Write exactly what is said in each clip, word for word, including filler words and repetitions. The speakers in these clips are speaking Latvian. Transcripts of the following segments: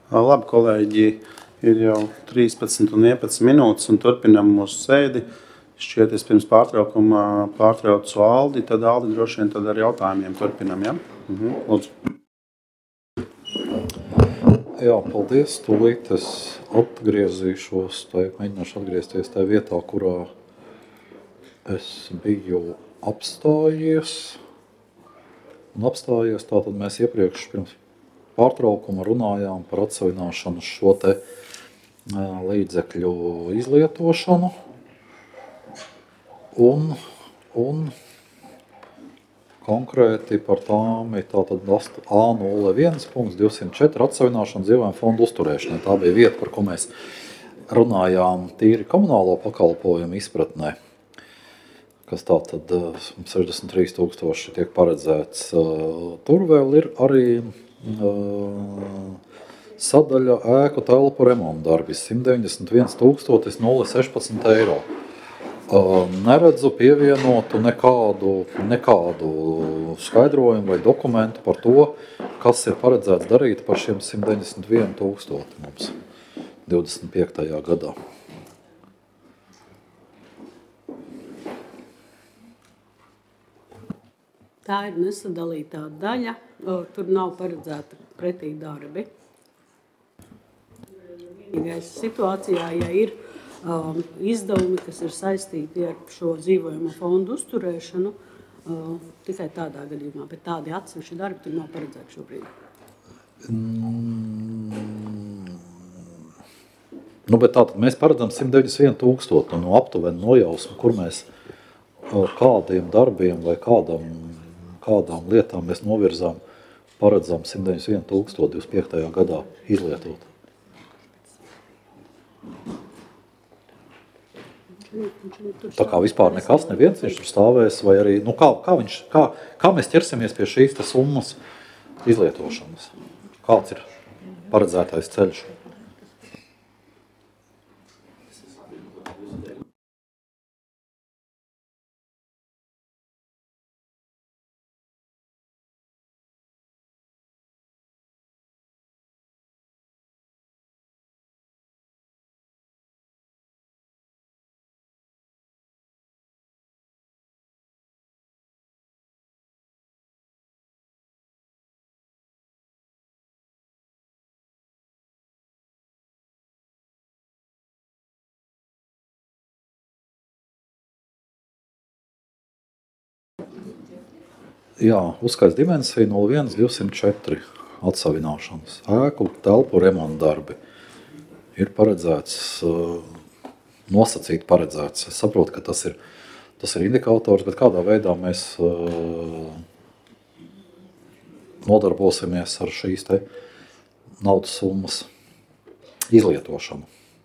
Labi, kolēģi, ir jau trīspadsmit un vienpadsmit minūtes un turpinām mūsu sēdi. Šķiet, es pirms pārtraukuma pārtraucu Aldi, tad Aldi droši vien tad ar jautājumiem turpinām, ja? Mhm, lūdzu. Jā, paldies. Tūlīt es atgriezīšos, tai, mēģināšu atgriezties tajā vietā, kurā es biju apstājies. Un apstājies, tātad mēs iepriekš pirms pārtraukuma runājām par atsavināšanu šo te līdzekļu izlietošanu. Un, un konkrēti par tām ir tātad A nulle viens divsimt četri atsavināšana dzīvojuma fondu uzturēšanai. Tā bija vieta, par ko mēs runājām tīri komunālo pakalpojumu izpratnē, kas tātad sešdesmit trīs tūkstoši tiek paredzēts. Tur vēl ir arī sadaļa ēku telpu remontdarbi simt deviņdesmit viens tūkstotis sešpadsmit eiro. Neredzu pievienotu nekādu, nekādu skaidrojumu vai dokumentu par to, kas ir paredzēts darīt par šiem simt deviņdesmit vienu tūkstoti mums divdesmit piektajā gadā. Tā ir nesadalītā daļa, tur nav paredzēta pretī darbi. Vienīgais situācijā, ja ir um, izdevumi, kas ir saistīti ar šo dzīvojuma fondu uzturēšanu, uh, tikai tādā gadījumā, bet tādi atsevišķi darbi tur nav paredzēti šobrīd. Mm. Nu, bet tātad mēs paredzam simt deviņdesmit vienu tūkstotu no aptuveni nojausmu, kur mēs kādiem darbiem vai kādam kādām lietām mēs novirzām, paredzam simt deviņdesmit vienu tūkstotu divdesmit piektajā gadā izlietot. Tā kā vispār nekas, neviens viņš tur stāvēs, vai arī, nu kā, kā, viņš, kā, kā mēs ķersimies pie šīs te summas izlietošanas? Kāds ir paredzētais ceļš? Jā, uzskaits dimensija nulle viens divsimt četri atsavināšanas. Ēku telpu remontdarbi ir paredzēts, nosacīt paredzēts. Es saprotu, ka tas ir, tas ir indikators, bet kādā veidā mēs nodarbosimies ar šīs te naudas summas izlietošanu.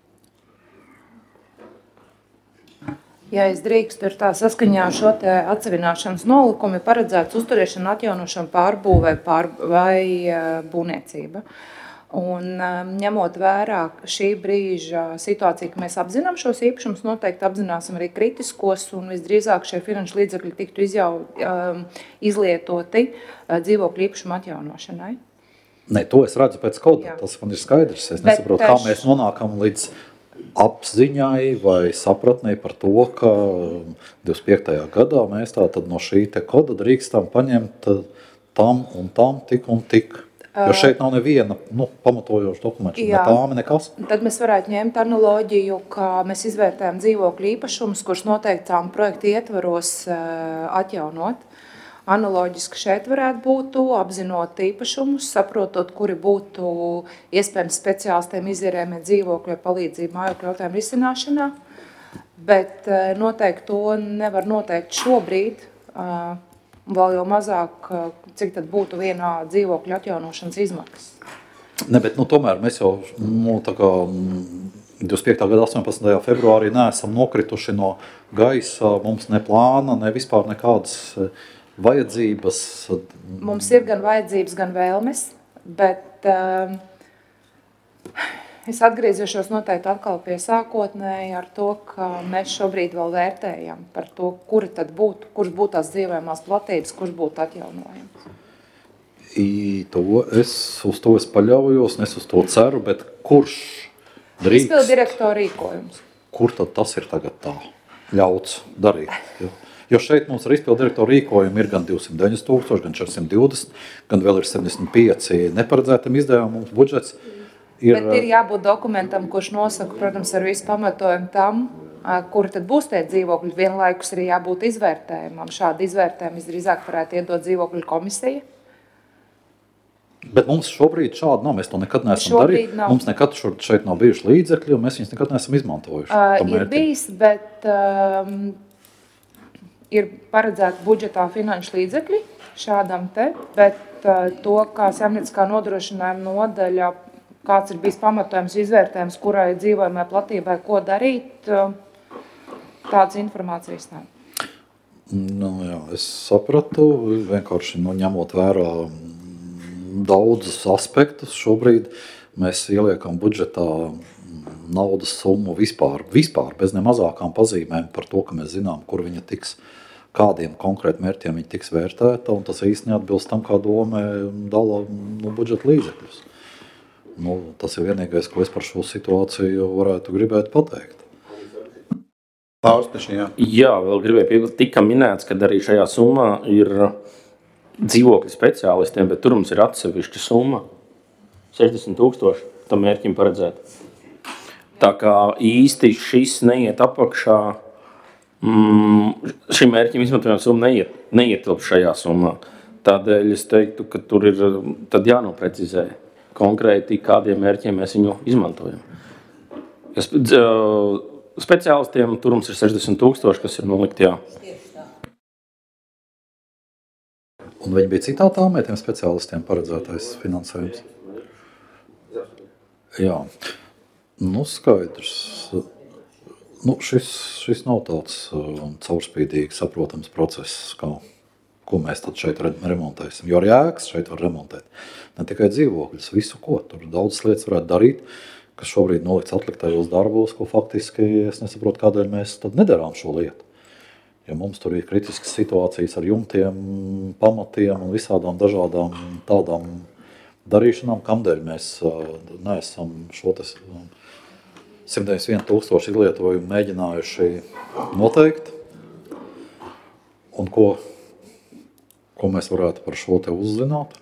Ja es drīkstu, ir tā saskaņā šo te atsavināšanas nolikumu paredzēts uzturēšana, atjaunošana, pārbūve pār, vai būvniecība. Un ņemot vērā šī brīža situāciju, ka mēs apzinām šos īpašumus, noteikti apzināsim arī kritiskos un visdrīzāk šie finanšu līdzekļi tiktu izjau, izlietoti dzīvokļu īpašumu atjaunošanai. Nē, to es redzu pēc koda, tas man ir skaidrs. Es nesaprotu, kā mēs nonākam līdz apziņai vai sapratnē par to, ka divdesmit piektajā gadā mēs tā tad no šī te koda drīkstam paņemt tam un tam tik un tik. Jo šeit nav neviena nu, pamatojoša dokumenta, ne tām, nekas. Tad mēs varētu ņemt analoģiju, ka mēs izvērtējam dzīvokļu īpašumus, kurus noteiktām projektu ietvaros atjaunot. Analoģiski šeit varētu būt apzinot īpašumus, saprotot, kuri būtu iespējams speciālistiem izierēmēt dzīvokļu vai palīdzību mājokļu jautājumu risināšanā, bet noteikti to nevar noteikt šobrīd, vēl jau mazāk, cik tad būtu vienā dzīvokļu atjaunošanas izmaksas. Ne, bet nu, tomēr mēs jau nu, tā kā divdesmit piektā gada astoņpadsmitajā februārī neesam nokrituši no gaisa, mums ne plāna, ne vispār nekādas vajadzības. Mums ir gan vajadzības, gan vēlmes, bet uh, es atgriezīšos noteikti atkal pie sākotnēji ar to, ka mēs šobrīd vēl vērtējam par to, kuri tad būtu, kurš būtu tās dzīvojamās platības, kurš būtu atjaunojams. I to es uz to es paļaujos, es uz to ceru, bet kurš drīkst? Izpildu direktora rīkojums. Kur tad tas ir tagad tā ļauts darīt? Jo, jo šeit mums ar izpildu direktora rīkojumu ir gan divsimt deviņdesmit tūkstoši, gan četrdesmit divdesmit, gan vēl ir sedemdesmit pieci neparedzētam izdevumam. Mums budžets ir... Bet ir jābūt dokumentam, kurš nosaka, protams, ar visu pamatojumu tam, kuri tad būs tie dzīvokļi. Vienlaikus arī jābūt izvērtējumam. Šādu izvērtējumu visdrīzāk varētu iedot dzīvokļu komisija. Bet mums šobrīd šādi nav. Mēs to nekad neesam darījuši. Mums nekad šeit nav bijuši līdzekļi, un mēs viņus nekad neesam izmantojuši. Uh, ir bijis, bet um, ir paredzēta budžetā finanšu līdzekļi šādam te, bet uh, to, kā saimnieciskā nodrošinājuma nodaļa, kāds ir bijis pamatojums izvērtējums, kurai dzīvojamai platībai, ko darīt, uh, tādas informācijas nav. Nu, jā, es sapratu, vienkārši nu, ņemot vērā daudzus aspektus. Šobrīd mēs ieliekam budžetā naudas summu vispār, vispār bez ne mazākām pazīmēm par to, ka mēs zinām, kur viņa tiks, kādiem konkrēti mērķiem viņa tiks vērtēta, un tas īsti neatbilst tam, kā doma dala nu, budžeta līdzekļus. Nu, tas ir vienīgais, ko es par šo situāciju varētu gribēt pateikt. Pārsteši, jā. Jā, vēl gribēju piebilst, tika minēts, ka arī šajā summā ir dzīvokļu speciālistiem, bet tur mums ir atsevišķa summa sešdesmit tūkstoši tam mērķim paredzēt. Tā kā īsti šis neiet apakšā, mm, šim mērķim izmantojama summa neiet, neietilp šajā summā. Tādēļ es teiktu, ka tur ir tad jānoprecizē konkrēti, kādiem mērķiem mēs viņu izmantojam. Speciālistiem tur mums ir sešdesmit tūkstoši, kas ir nolikti, jā. Un viņi bija citā tāmē, tiem speciālistiem paredzētais finansējums? Jā, nu skaidrs. Nu, šis, šis nav tāds uh, caurspīdīgi saprotams process, kā, ko mēs tad šeit remontēsim. Jo arī ēkas šeit var remontēt. Ne tikai dzīvokļus, visu ko. Tur daudzas lietas varētu darīt, kas šobrīd nolikts atliktajos darbos, ko faktiski es nesaprotu, kādēļ mēs tad nedarām šo lietu. Ja mums tur ir kritiskas situācijas ar jumtiem, pamatiem un visādām dažādām tādām darīšanām, kamdēļ mēs neesam šo simt deviņdesmit vienu tūkstošu izlietojumu mēģinājuši noteikt. Un ko, ko mēs varētu par šo te uzzināt?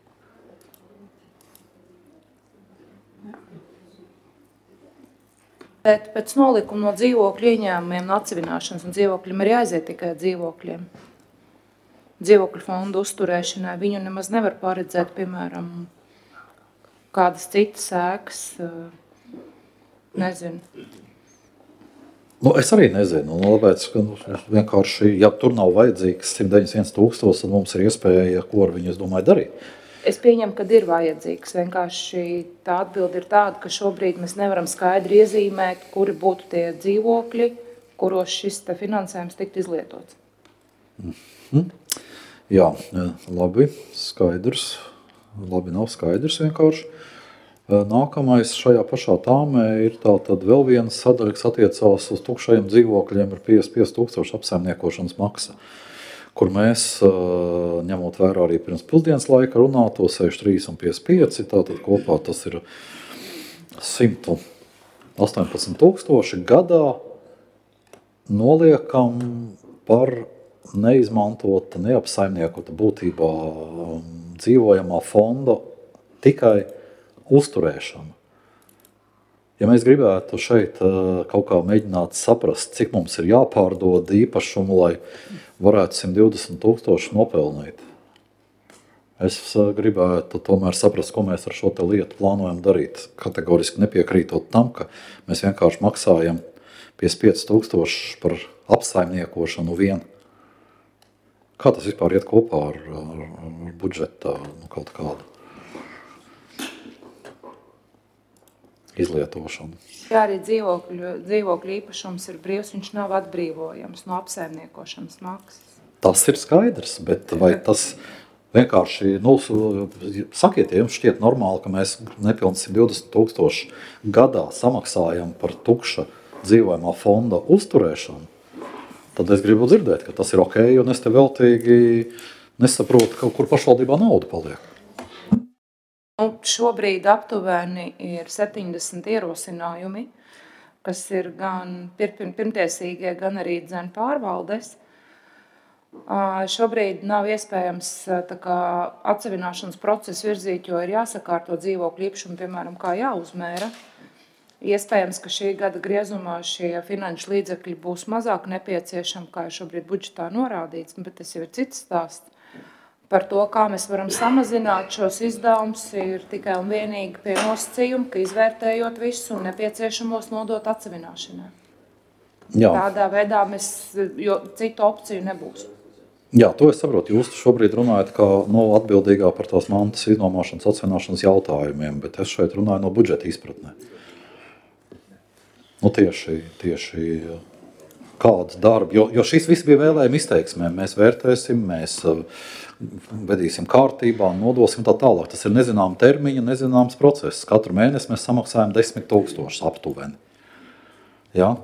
Bet pēc nolikuma no dzīvokļu ieņēmumiem un atsevināšanas un dzīvokļiem ir jāaiziet tikai dzīvokļiem. Dzīvokļu fondu uzturēšanai viņu nemaz nevar paredzēt, piemēram, kādas citas ēkas, nezinu. Nu, es arī nezinu. Nu, labēc, ka vienkārši, ja tur nav vajadzīgs simt deviņdesmit viens tūkstoši, tad mums ir iespēja, ko ar viņu, es domāju, darīt. Es pieņemu, ka ir vajadzīgs. Vienkārši tā atbilde ir tāda, ka šobrīd mēs nevaram skaidri iezīmēt, kuri būtu tie dzīvokļi, kuros šis finansējums tikt izlietots. Mm-hmm. Jā, labi, skaidrs. Labi, nav skaidrs vienkārši. Nākamais šajā pašā tāmē ir tā tad vēl viena sadaļa, kas attiecās uz tukšajiem dzīvokļiem ar piecdesmit pieci tūkstoši apsaimniekošanas maksa, kur mēs, ņemot vērā arī pirms pusdienas laika runāto sešdesmit trīs un piecdesmit pieci, tātad kopā tas ir simt astoņpadsmit tūkstoši gadā, noliekam par neizmantota, neapsaimniekota būtībā dzīvojamā fonda tikai uzturēšanu. Ja mēs gribētu šeit kaut kā mēģināt saprast, cik mums ir jāpārdod īpašumu, lai varētu simt divdesmit tūkstoši nopelnīt, es gribētu tomēr saprast, ko mēs ar šo te lietu plānojam darīt. Kategoriski nepiekrītot tam, ka mēs vienkārši maksājam piecdesmit pieci tūkstoši par apsaimniekošanu vien. Kā tas vispār iet kopā ar, ar, ar budžeta nu, kaut kādu izlietošanu? Jā, arī dzīvokļu, dzīvokļu īpašums ir brīvs, viņš nav atbrīvojams no apsaimniekošanas maksas. Tas ir skaidrs, bet vai tas vienkārši, nu, sakiet, ja jums šķiet normāli, ka mēs nepilni simt divdesmit tūkstoši gadā samaksājam par tukša dzīvojamā fonda uzturēšanu, tad es gribu dzirdēt, ka tas ir ok, un es te veltīgi nesaprotu, ka kur pašvaldībā nauda paliek. šobrīd aptuveni ir septiņdesmit ierosinājumi, kas ir gan pirmtiesīgie, gan arī dzen pārvaldes. Šobrīd nav iespējams tā kā atsevināšanas procesu virzīt, jo ir jāsakārto dzīvokļu īpašumu, piemēram, kā jāuzmēra. Iespējams, ka šī gada griezumā šie finanšu līdzekļi būs mazāk nepieciešami, kā ir šobrīd budžetā norādīts, bet tas jau ir cits stāsts. Par to, kā mēs varam samazināt šos izdevumus, ir tikai un vienīgi pie nosacījuma, ka izvērtējot visu un nepieciešamos nodot atsevināšanai. Jā. Tādā veidā mēs, jo citu opciju nebūs. Jā, to es saprotu. Jūs šobrīd runājat kā no atbildīgā par tās mantas iznomāšanas, atsevināšanas jautājumiem, bet es šeit runāju no budžeta izpratnē. Nu, tieši, tieši kāds darbi, jo, jo šis viss bija vēlējuma izteiksmēm. Mēs vērtēsim, mēs vedīsim kārtībā, nodosim tā tālāk. Tas ir nezinām termiņa, nezināms process. Katru mēnesi mēs samaksājam desmit tūkstošus aptuveni. Jā?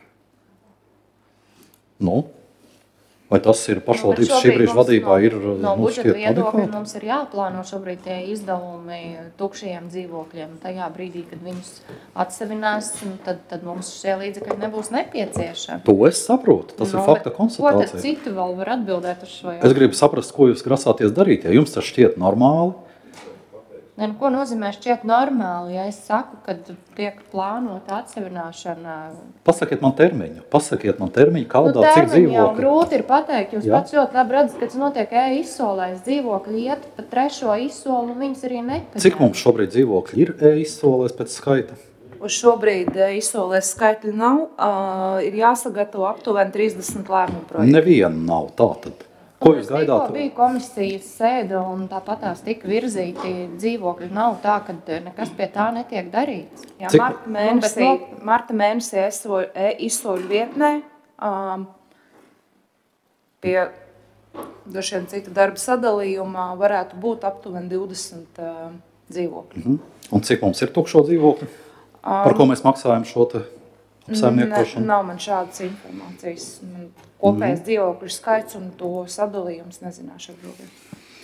Nu? Vai tas ir pašvaldības nu, šī brīža vadībā? No, ir, no nu, budžeta viedokļa adekvāti? mums ir jāplāno šobrīd tie izdevumi tukšajiem dzīvokļiem. Tajā brīdī, kad viņus atsevinās, tad, tad mums šie līdzekļi nebūs nepieciešami. To es saprotu. Tas no, ir fakta konstatācija. Ko tad citu vēl var atbildēt uz šo? Es gribu saprast, ko jūs grasāties darīt. Ja jums tas šķiet normāli, Ne, nu, ko nozīmē šķiet normāli, ja es saku, kad tiek plānota atsevināšana? pasakiet man termiņu. Pasakiet man termiņu, kādā, Nu, cik termiņu jau dzīvokļi. grūti ir pateikt. Jūs Jā. pats ļoti labi redzat, ka tas notiek e-izsolēs. Dzīvokļi iet pa trešo izsolu un viņas arī nepaņem. Cik mums šobrīd dzīvokļi ir e-izsolēs pēc skaita? Uz šobrīd izsolēs skaitļi nav, uh, ir jāsagatavo aptuveni trīsdesmit lēmumu projektu. Neviena nav tā tad. Ko jūs gaidāt? Tikko bija komisijas sēde un tāpat tās tika virzīti dzīvokļi. Nav tā, ka nekas pie tā netiek darīts. Jā, Cik- marta mēnesī, marta mēnesī eso- e-izsoļu vietnē um, pie droši vien cita darba sadalījumā varētu būt aptuveni divdesmit uh, dzīvokļi. Mhm. Un cik mums ir tukšo dzīvokļi? Par ko mēs maksājam šo te Ne, apsaimniekošanu? nav man šādas informācijas. Man kopējais mm. dzīvokļu skaits un to sadalījums nezināšu atbildēt.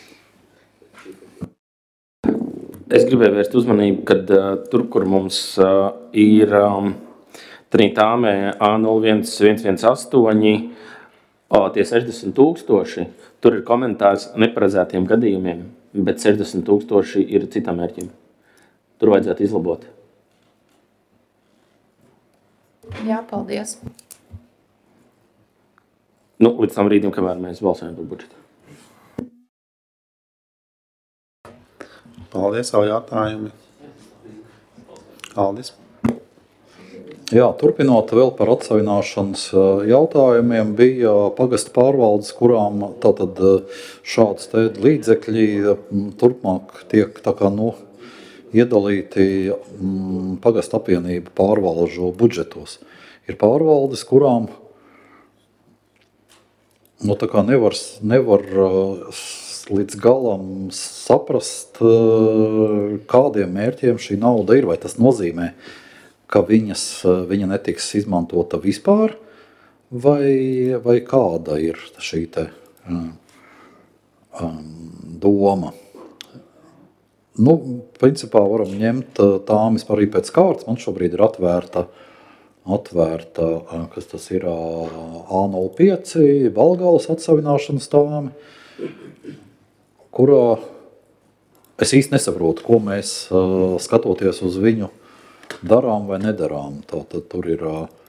Es gribēju vērst uzmanību, ka uh, tur, kur mums uh, ir um, Trinitāmē A nulle viens viens viens astoņi, uh, tie sešdesmit tūkstoši, tur ir komentārs neparedzētiem gadījumiem, bet sešdesmit tūkstoši ir citam mērķim. Tur vajadzētu izlabot. Jā, paldies. Nu, līdz tam brīdim, kamēr mēs balsojam par budžetu. Paldies, savu jautājumu. Aldis. Jā, turpinot vēl par atsevināšanas jautājumiem, bija pagasta pārvaldes, kurām tātad šāds te līdzekļi turpmāk tiek tā kā, nu, iedalīti mm, pagasta apvienību pārvalžu budžetos. Ir pārvaldes, kurām nu, tā kā nevar, nevar līdz galam saprast, kādiem mērķiem šī nauda ir. Vai tas nozīmē, ka viņas, viņa netiks izmantota vispār, vai, vai kāda ir šī te, um, doma? Nu, principā varam ņemt tāmis arī pēc kārtas. Man šobrīd ir atvērta, atvērta kas tas ir, A nulle pieci Balgāles atsavināšanas tāmi, kurā es īsti nesaprotu, ko mēs skatoties uz viņu darām vai nedarām. Tātad tur ir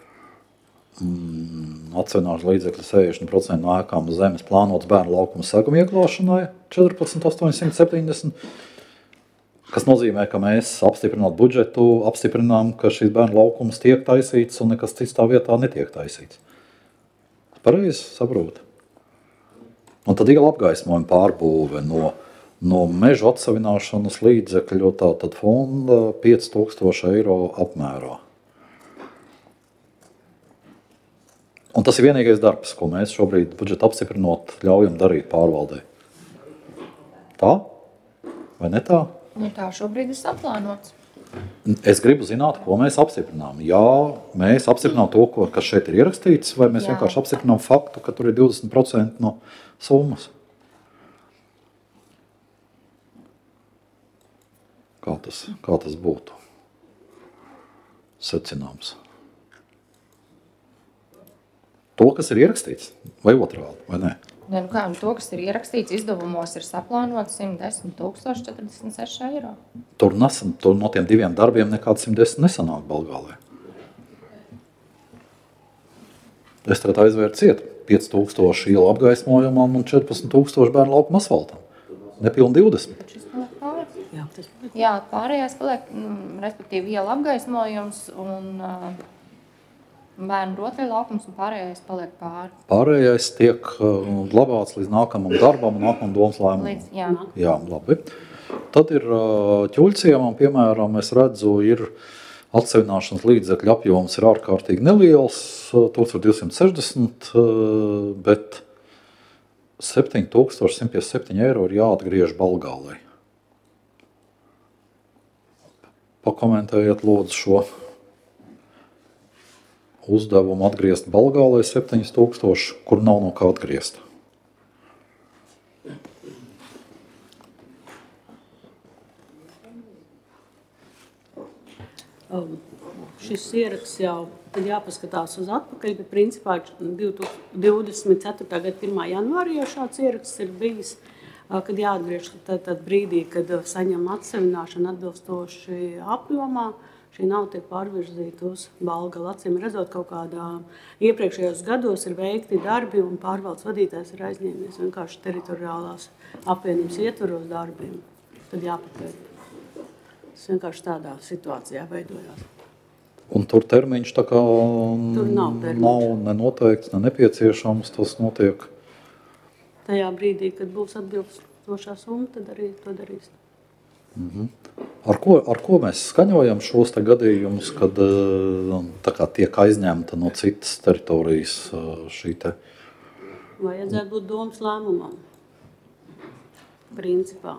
mm, atsavināšanas līdzekļi sešdesmit procenti no ēkām zemes plānots bērnu laukuma seguma ieklāšanai četrpadsmit astoņsimt septiņdesmit. Kas nozīmē, ka mēs apstiprinot budžetu, apstiprinām, ka šis bērnu laukums tiek taisīts un nekas cits tā vietā netiek taisīts. Pareizi saprot. Un tad ir apgaismojuma pārbūve no, no mežu atsavināšanas līdzekļu, tātad fonda pieci tūkstoši eiro apmērā. Un tas ir vienīgais darbs, ko mēs šobrīd budžetu apstiprinot ļaujam darīt pārvaldē. Tā? Vai ne tā? Nu, tā šobrīd ir saplānots. Es gribu zināt, ko mēs apstiprinām. Jā, mēs apstiprinām to, ko, kas šeit ir ierakstīts, vai mēs Jā. vienkārši apstiprinām faktu, ka tur ir divdesmit procenti no summas. kā tas, kā tas būtu secināms. To, kas ir ierakstīts, vai otrādi, vai ne? Ne, nu kā, nu to, kas ir ierakstīts izdevumos, ir saplānots simt desmit tūkstoši četrdesmit seši eiro. Tur, nesen, tur no tiem diviem darbiem nekāds simt desmit nesanāk Balgālē. Es tad aizvēru ciet pieci tūkstoši ielu apgaismojumam un četrpadsmit tūkstoši bērnu laukuma asfaltam. Nepilni divdesmit. Jā, tas Jā, pārējais paliek, mm, respektīvi iela apgaismojums un uh, bērnu rotaļu laukums un pārējais paliek pāri. Pārējais tiek uh, glabāts līdz nākamam darbam un nākamam domas lēmumam. Līdz, jā. Jā, labi. Tad ir uh, ķuļciemam, piemēram, es redzu, ir atsevināšanas līdzekļu apjoms ir ārkārtīgi neliels, tūkstoš divsimt sešdesmit, bet septiņi tūkstoši simt piecdesmit septiņi eiro ir jāatgriež Balgālei. Pakomentējiet lūdzu šo uzdevumu atgriezt Balgālei septiņi tūkstoši, kur nav no kā atgriezt. Um, šis ieraksts jau tad jāpaskatās uz atpakaļ, bet principā divdesmit ceturtā gada pirmā janvārī jau šāds ieraksts ir bijis, kad jāatgriež tad, tad brīdī, kad saņem atsevināšanu atbilstoši apjomā, šī nauda tiek pārvirzīta uz Balgalu. Acīm redzot, kaut kādā iepriekšējos gados ir veikti darbi un pārvaldes vadītājs ir aizņēmies vienkārši teritoriālās apvienības ietvaros darbiem. Tad jāpapēta. Tas vienkārši tādā situācijā veidojās. Un tur termiņš tā kā tur nav, nav nenoteikts, ne nepieciešams, tas notiek. Tajā brīdī, kad būs atbilstošā summa, tad arī to darīs. Mhm. Ar ko, ar ko mēs skaņojam šos te gadījumus, kad tā kā tiek aizņemta no citas teritorijas šī te? Vajadzētu būt domas lēmumam, principā.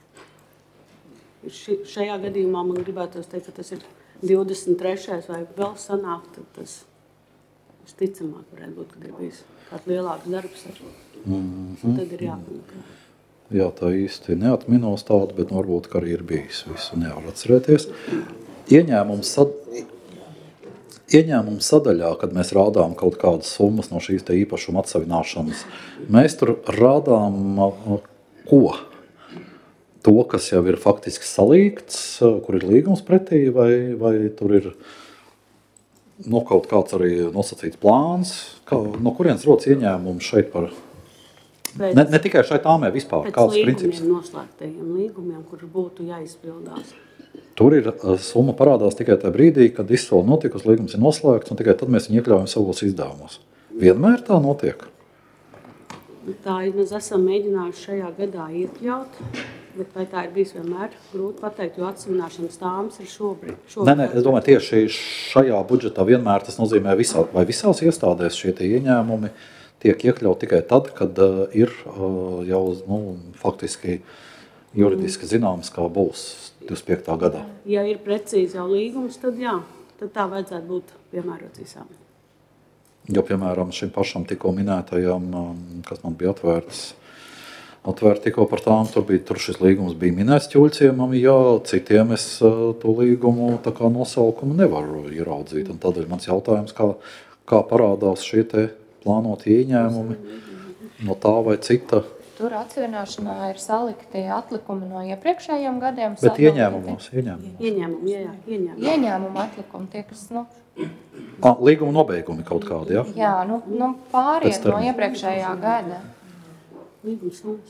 Ši, šajā gadījumā man gribētos teikt, ka tas ir divdesmit trešais vai vēl sanāk, tad tas visticamāk varētu būt, kad ir bijis kāds lielāks darbs. Mm-hmm. Tad ir jāpanakā. Jā, tā īsti neatminos tādu, bet varbūt, ka arī ir bijis. Visu nevar atcerēties. Ieņēmums, sad... Ieņēmums sadaļā, kad mēs rādām kaut kādas summas no šīs te īpašuma atsavināšanas, mēs tur rādām ko? To, kas jau ir faktiski salīgts, kur ir līgums pretī, vai, vai tur ir no kaut kāds arī nosacīts plāns, kā, no kurienes rodas ieņēmums šeit par, pēc, ne, ne tikai šeit tāmē vispār, kāds princips? Pēc līgumiem noslēgtajiem līgumiem, kur būtu jāizpildās. Tur ir summa parādās tikai tajā brīdī, kad izsola notikusi, līgums ir noslēgts, un tikai tad mēs viņu iekļaujam savos izdevumos. Vienmēr tā notiek? Tā mēs esam mēģinājuši šajā gadā iekļaut. Bet vai tā ir bijis vienmēr grūti pateikt, jo atsevināšanas tāmas ir šobrīd? šobrīd. Nē, nē, es domāju, tieši šajā budžetā vienmēr tas nozīmē visā, vai visās iestādēs šie tie ieņēmumi tiek iekļaut tikai tad, kad uh, ir uh, jau nu, faktiski juridiski zināms, kā būs divdesmit piektā gadā. Ja ir precīzi jau līgums, tad jā, tad tā vajadzētu būt piemērot visām. Jo, piemēram, šim pašam tikko minētajam, kas man bija atvērts, Atvērt tikko par tām, tur, bija, tur šis līgums bija minēts ķuļciemam, jā, citiem es to līgumu tā kā nosaukumu nevaru ieraudzīt. Un tādēļ mans jautājums, kā, kā parādās šie te plānotie ieņēmumi no tā vai cita. Tur atsevināšanā ir salikti atlikumi no iepriekšējiem gadiem. Bet ieņēmumos, ieņēmumos. Ieņēmumi, jā, jā, ieņēmumi. Ieņēmumu atlikumi tie, kas, nu... A, līguma nobeigumi kaut kādi, jā? Jā, nu, nu pāriet no iepriekšējā gada. Līgums mums.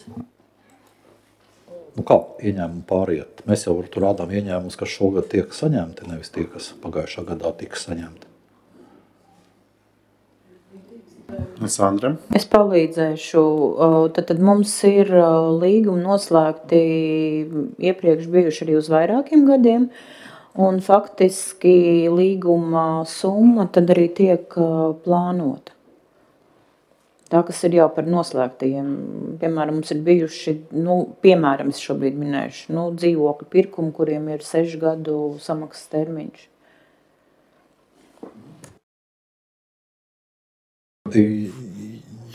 Nu kā ieņēmumi pāriet? Mēs jau tur rādām ieņēmumus, kas šogad tiek saņemti, nevis tie, kas pagājušā gadā tika saņemti. Sandra? Es palīdzēšu. Tad, tad mums ir līgumi noslēgti iepriekš bijuši arī uz vairākiem gadiem, un faktiski līguma summa tad arī tiek plānota. Tā, kas ir jau par noslēgtajiem, piemēram, mums ir bijuši, nu, piemēram, es šobrīd minēšu, nu, dzīvokļu pirkumu, kuriem ir sešu gadu samaksas termiņš.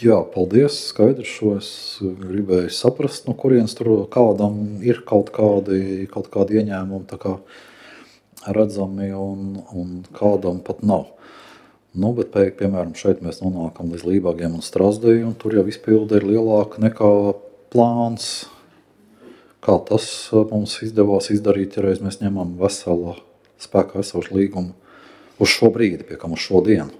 Jā, paldies. Skaidrs, šo es gribēju saprast, no kurienes tur kādam ir kaut kādi, kaut kādi ieņēmumi tā kā redzami un, un kādam pat nav. Nu, bet, pēc, piemēram, šeit mēs nonākam līdz Lībāgiem un Strazdei, un tur jau izpilde ir lielāka nekā plāns. Kā tas mums izdevās izdarīt, ja reiz mēs ņemam veselu spēkā esošu līgumu uz šo brīdi, pie kam uz šo dienu?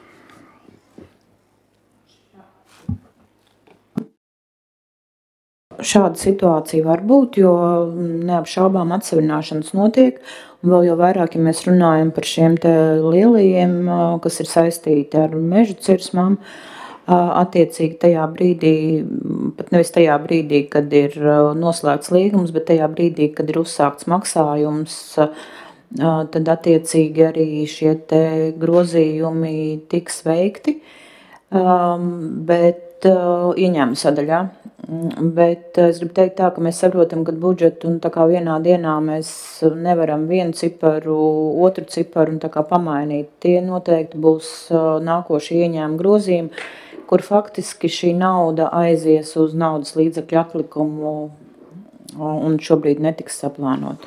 Šāda situācija var būt, jo neapšaubām atsevināšanas notiek. Un vēl jau vairāk, ja mēs runājam par šiem te lielajiem, kas ir saistīti ar mežu cirsmām, attiecīgi tajā brīdī, pat nevis tajā brīdī, kad ir noslēgts līgums, bet tajā brīdī, kad ir uzsākts maksājums, tad attiecīgi arī šie te grozījumi tiks veikti, bet ieņēmuma sadaļā. Bet es gribu teikt tā, ka mēs saprotam, ka budžetu un tā kā vienā dienā mēs nevaram vienu ciparu, otru ciparu un tā kā pamainīt. Tie noteikti būs nākošie ieņēmuma grozījumi, kur faktiski šī nauda aizies uz naudas līdzekļu atlikumu un šobrīd netiks saplānot.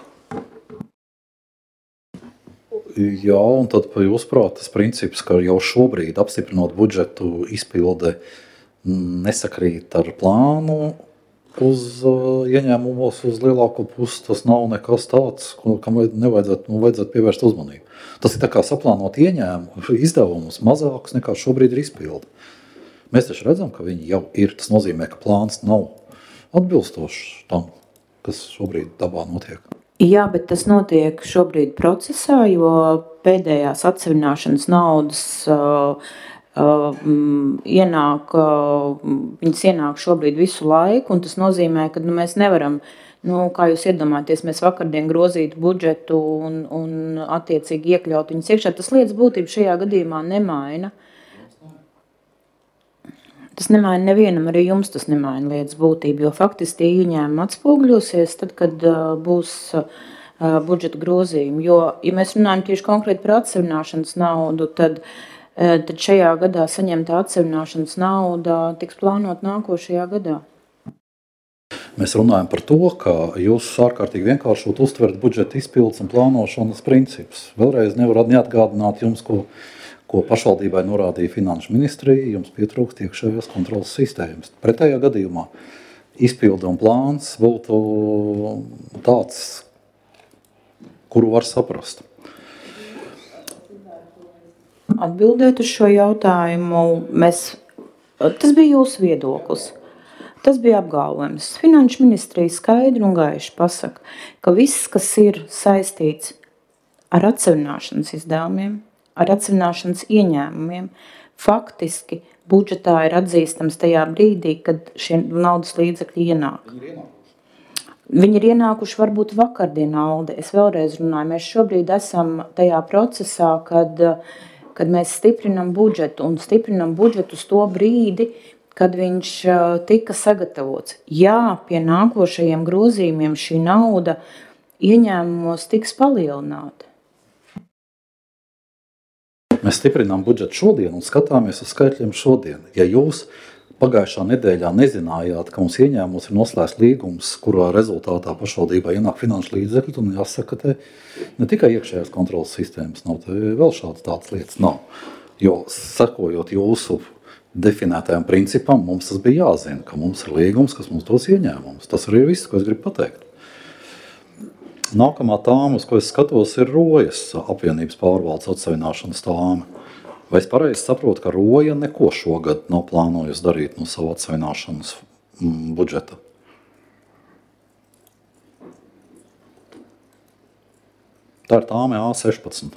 Jā, un tad pa jūsuprāt tas princips, ka jau šobrīd apstiprinot budžetu izpilde nesakrīt ar plānu uz uh, ieņēmumos uz lielāko pusi, tas nav nekas tāds, kam nevajadzētu, nu, vajadzētu pievērst uzmanību. Tas ir tā kā saplānot ieņēmumu izdevumus mazākus nekā šobrīd ir izpilde. Mēs taču redzam, ka viņi jau ir. Tas nozīmē, ka plāns nav atbilstošs tam, kas šobrīd dabā notiek. Jā, bet tas notiek šobrīd procesā, jo pēdējās atsevināšanas naudas uh, Uh, ienāk, uh, viņas ienāk šobrīd visu laiku, un tas nozīmē, ka nu, mēs nevaram, nu, kā jūs iedomājaties, mēs vakardien grozītu budžetu un, un attiecīgi iekļaut viņas iekšā. Tas lietas būtība šajā gadījumā nemaina. Tas nemaina nevienam, arī jums tas nemaina lietas būtību, jo faktiski tie ieņēmumi atspoguļosies tad, kad uh, būs uh, budžeta grozījumi. Jo, ja mēs runājam tieši konkrēti par atsevināšanas naudu, tad tad šajā gadā saņemta atsevināšanas nauda tiks plānot nākošajā gadā. Mēs runājam par to, ka jūs ārkārtīgi vienkāršot uztverat budžeta izpildes un plānošanas principus. Vēlreiz nevarat neatgādināt jums, ko, ko pašvaldībai norādīja Finanšu ministrija, jums pietrūkst iekšējās kontrolas sistēmas. Pretējā gadījumā izpilde un plāns būtu tāds, kuru var saprast. Atbildēt uz šo jautājumu, mēs, tas bija jūsu viedoklis. Tas bija apgalvojums. Finanšu ministrija skaidri un gaiši pasaka, ka viss, kas ir saistīts ar atsevināšanas izdevumiem, ar atsevināšanas ieņēmumiem, faktiski budžetā ir atzīstams tajā brīdī, kad šie naudas līdzekļi ienāk. Viņi ir ienākuši varbūt vakardien, Alde. Es vēlreiz runāju, mēs šobrīd esam tajā procesā, kad kad mēs stiprinam budžetu un stiprinam budžetu uz to brīdi, kad viņš tika sagatavots. Jā, pie nākošajiem grozījumiem šī nauda ieņēmumos tiks palielināta. Mēs stiprinām budžetu šodien un skatāmies uz skaitļiem šodien. Ja jūs pagājušā nedēļā nezinājāt, ka mums ieņēmumos ir noslēgts līgums, kurā rezultātā pašvaldībā ienāk finanšu līdzekļi, un jāsaka, te ne tikai iekšējās kontrolas sistēmas nav, te vēl šādas tādas lietas nav. Jo sakojot jūsu definētajam principam, mums tas bija jāzina, ka mums ir līgums, kas mums dos ieņēmumus. Tas arī ir viss, ko es gribu pateikt. Nākamā tāma, uz ko es skatos, ir Rojas apvienības pārvaldes atsevināšanas tāma. Vai es pareizi saprotu, ka Roja neko šogad nav plānojusi darīt no savu atsevināšanas mm, budžeta? Tā ir tāme A sešpadsmit.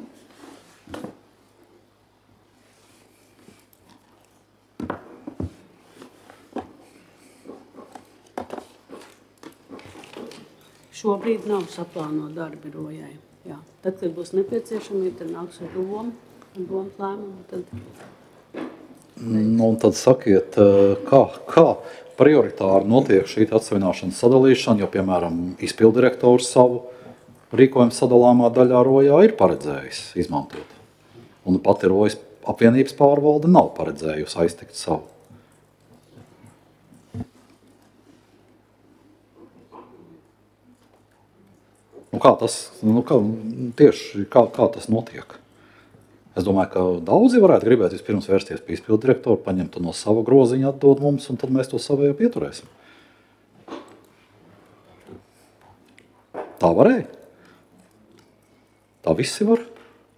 Šobrīd nav saplānota darbi Rojai. Jā. Tad, kad būs nepieciešami, tad nāks ar domu. Domas lēmumu, tad... Nu, un tad sakiet, kā, kā prioritāri notiek šī atsevināšanas sadalīšana, jo, piemēram, izpildirektors savu rīkojumu sadalāmā daļā Rojā ir paredzējis izmantot. Un pati Rojas apvienības pārvalde nav paredzējusi aiztikt savu. Nu, kā tas, nu, kā, tieši kā, kā tas notiek? Es domāju, ka daudzi varētu gribēt vispirms vērsties pie izpildu direktoru, paņemt to no sava groziņa, atdot mums, un tad mēs to savējā pieturēsim. Tā varēja. Tā visi var.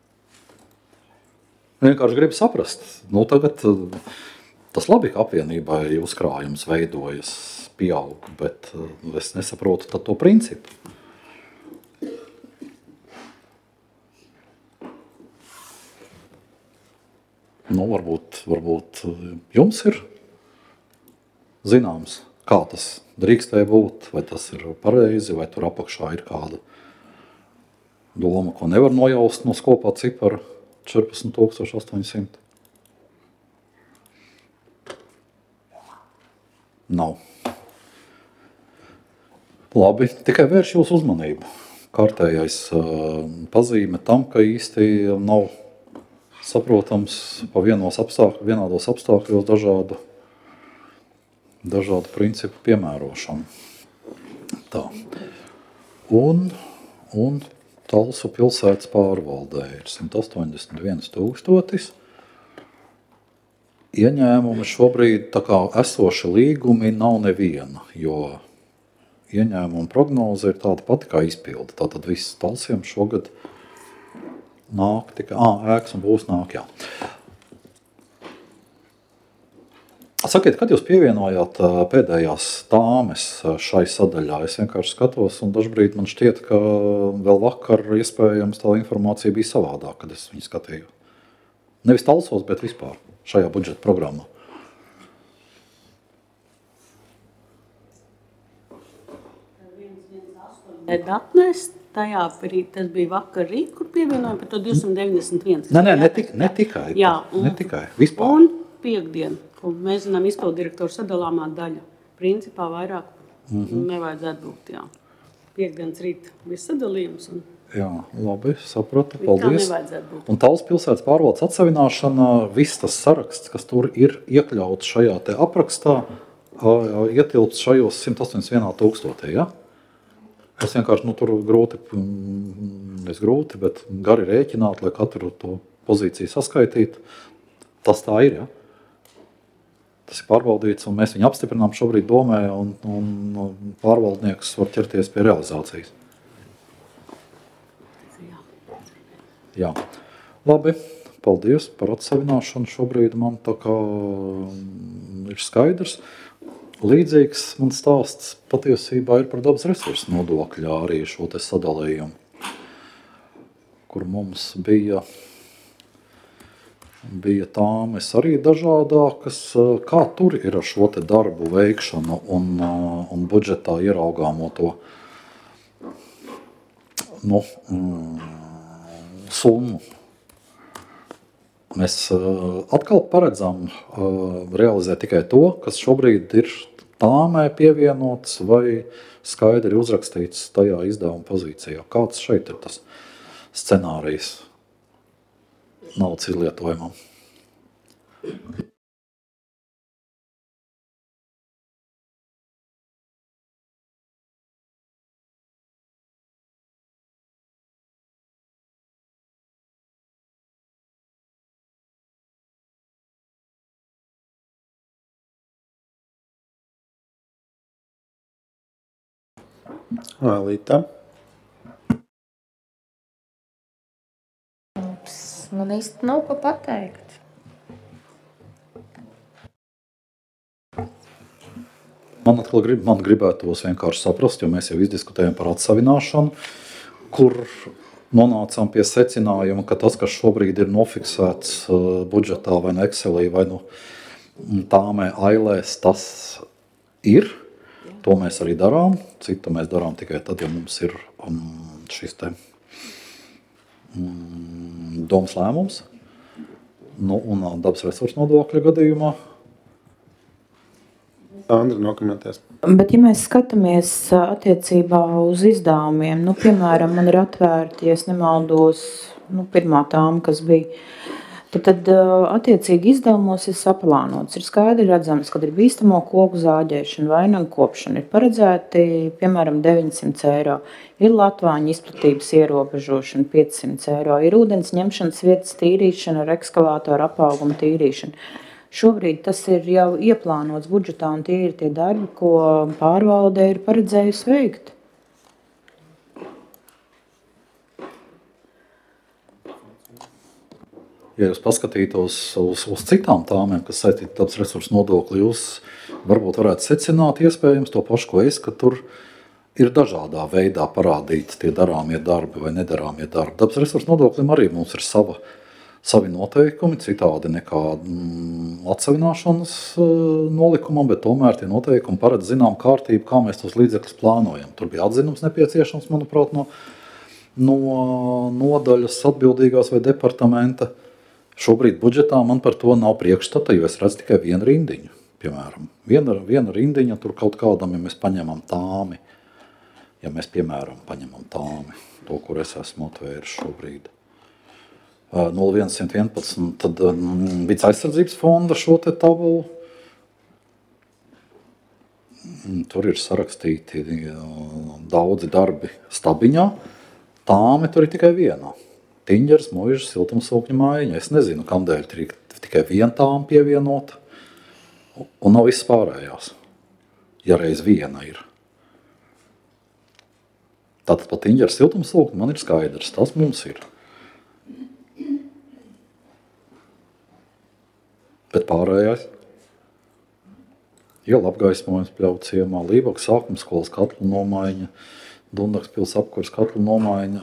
Vienkārši gribu saprast. Nu, tagad tas labi, ka apvienībai uzkrājums veidojas, pieaug, bet es nesaprotu tad to principu. Nu, varbūt, varbūt jums ir zināms, kā tas drīkstēja būt, vai tas ir pareizi, vai tur apakšā ir kāda doma, ko nevar nojaust no skopā cipara četrpadsmit tūkstoši astoņsimt. Nav. Labi, tikai vērš jūsu uzmanību. Kārtējais uh, pazīme tam, ka īsti nav saprotams pa vienos apstākļos, vienādos apstākļos dažādu, dažādu principu piemērošanu. Tā. Un, un Talsu pilsētas pārvaldē ir simt astoņdesmit viens tūkstotis. Ieņēmumi šobrīd, tā kā esoši līgumi, nav neviena, jo ieņēmuma prognoze ir tāda pati kā izpilda. Tātad viss Talsiem šogad nāk tikai, ā, ēkas un būs nāk, jā. Sakiet, kad jūs pievienojāt pēdējās tāmes šai sadaļā? Es vienkārši skatos, un dažbrīd man šķiet, ka vēl vakar iespējams tā informācija bija savādāk, kad es viņu skatīju. Nevis Talsos, bet vispār šajā budžeta programmā. Datnēs, tajā brīdī, tas bija vakar rīt, kur pievienojam par to divsimt deviņdesmit viens. Nē, nē, ne, tik, ne tikai. Jā, un, ne tikai, vispār. Un piekdien, ko mēs zinām izpildu direktoru sadalāmā daļa. Principā vairāk mm-hmm. nevajadzētu būt, jā. Piekdienas rīt bija sadalījums. Un... Jā, labi, sapratu, paldies. Tā nevajadzētu būt. Un Talsu pilsētas pārvaldes atsavināšana, viss tas saraksts, kas tur ir iekļauts šajā te aprakstā, ietilps šajos simt astoņdesmit viens tūkstotē, ja? Es vienkārši, nu, tur grūti, es grūti, bet gari rēķināt, lai katru to pozīciju saskaitītu. Tas tā ir, ja? Tas ir pārbaudīts, un mēs viņu apstiprinām šobrīd domē, un, un pārvaldnieks var ķerties pie realizācijas. Jā. Labi, paldies par atsavināšanu. Šobrīd man tā kā ir skaidrs. Līdzīgs man stāsts patiesībā ir par dabas resursu nodokļā arī šo te sadalījumu, kur mums bija, bija tāmes arī dažādākas. Kā tur ir ar šo te darbu veikšanu un, un budžetā ieraugāmo to nu, mm, summu? Mēs atkal paredzam realizēt tikai to, kas šobrīd ir tāmē pievienots vai skaidri uzrakstīts tajā izdevuma pozīcijā. Kāds šeit ir tas scenārijs naudas izlietojumam? Līta. Man īsti nav ko pateikt. Man atkal grib, man gribētos vienkārši saprast, jo mēs jau izdiskutējam par atsavināšanu, kur nonācām pie secinājuma, ka tas, kas šobrīd ir nofiksēts budžetā vai no Excelī vai no tāmē ailēs, tas ir. To mēs arī darām. Citu mēs darām tikai tad, ja mums ir um, šis te um, domas lēmums. Nu, un dabas resursu nodokļa gadījumā. Andra, nokomentēs. Bet, ja mēs skatāmies attiecībā uz izdevumiem, nu, piemēram, man ir atvērti, ja es nemaldos, nu, pirmā tāma, kas bija Tad, tad attiecīgi izdevumos ir saplānots. Ir skaidri redzams, kad ir bīstamo koku zāģēšana, vainagu kopšana. Ir paredzēti, piemēram, deviņsimt eiro. Ir latvāņu izplatības ierobežošana pieci simti eiro. Ir ūdens ņemšanas vietas tīrīšana ar ekskavātoru apaugumu tīrīšanu. Šobrīd tas ir jau ieplānots budžetā un tie ir tie darbi, ko pārvalde ir paredzējusi veikt. Ja jūs paskatītos uz, uz citām tāmēm, kas saistīti dabas resursu nodokli, jūs varbūt varētu secināt iespējams to pašu, ko es, ka tur ir dažādā veidā parādīti tie darāmie darbi vai nedarāmie darbi. Dabas resursu nodoklim arī mums ir sava, savi noteikumi, citādi nekā mm, atsavināšanas uh, nolikumam, bet tomēr tie noteikumi paredz zinām kārtību, kā mēs tos līdzekļus plānojam. Tur bija atzinums nepieciešams, manuprāt, no, no nodaļas atbildīgās vai departamenta. Šobrīd budžetā man par to nav priekšstata, jo es redzu tikai vienu rindiņu. Piemēram, viena, viena rindiņa tur kaut kādam, ja mēs paņemam tāmi, ja mēs, piemēram, paņemam tāmi, to, kur es esmu atvēris šobrīd. nulle viens vienpadsmit, tad mm, vidas aizsardzības fonda šo te tabulu. Tur ir sarakstīti daudzi darbi stabiņā, tāmi tur ir tikai vienā. Tiņģers, muižas, siltumsūkņa mājiņa. Es nezinu, kamdēļ ir tikai viena tām pievienota un nav viss pārējās, ja reiz viena ir. Tātad pat tiņģers, siltumsūkņa man ir skaidrs, tas mums ir. Bet pārējās iela apgaismojums Pļauju ciemā, Lībaks sākuma skolas katlu nomaiņa, Dundagas pils apkurs katlu nomaiņa.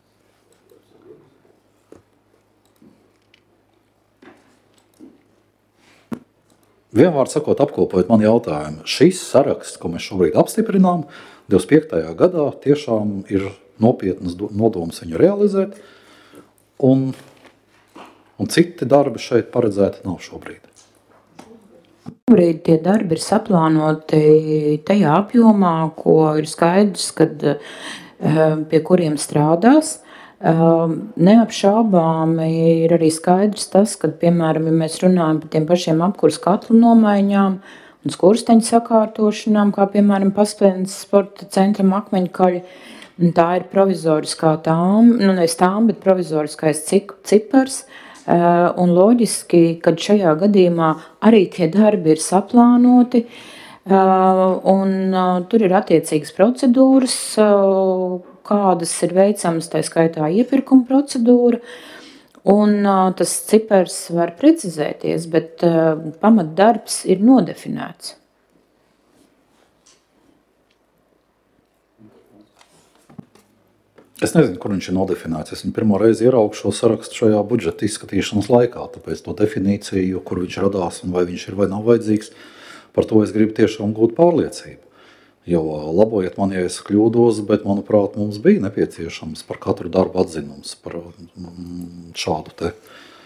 Vienvārds sakot, apkopojot man jautājumu, šis saraksts, ko mēs šobrīd apstiprinām, divdesmit piektajā gadā tiešām ir nopietnas nodoms viņu realizēt, un, un citi darbi šeit paredzēti nav šobrīd. Šobrīd tie darbi ir saplānoti tajā apjomā, ko ir skaidrs, kad pie kuriem strādās. Neapšaubām ir arī skaidrs tas, ka, piemēram, ja mēs runājam par tiem pašiem apkurs katlu nomaiņām un skursteņu sakārtošanām, kā, piemēram, Paspēnes sporta centram Akmeņkaļi, tā ir provizoriskā tām, nu, nevis tām, bet provizoriskais cipars, un loģiski, kad šajā gadījumā arī tie darbi ir saplānoti, un tur ir attiecīgas procedūras, kādas ir veicamas, tā skaitā iepirkuma procedūra, un uh, tas cipars var precizēties, bet uh, pamatdarbs ir nodefinēts. Es nezinu, kur viņš ir nodefinēts. Es viņu pirmo reizi ieraugu šo sarakstu šajā budžeta izskatīšanas laikā, tāpēc to definīciju, kur viņš radās un vai viņš ir vai nav vajadzīgs, par to es gribu tiešām gūt pārliecību. Jo labojiet man, ja es kļūdos, bet, manuprāt, mums bija nepieciešams par katru darbu atzinums, par šādu te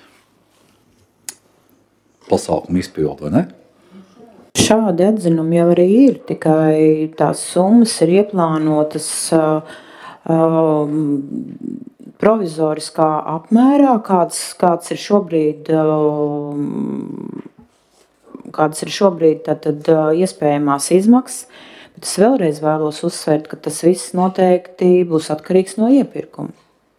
pasākumu izpildu, vai ne? Šādi atzinumi jau arī ir, tikai tās summas ir ieplānotas uh, uh, provizoriskā apmērā, kāds, kāds ir šobrīd, uh, kāds ir šobrīd tātad, uh, iespējamās izmaksas. Es vēlreiz vēlos uzsvērt, ka tas viss noteikti būs atkarīgs no iepirkuma.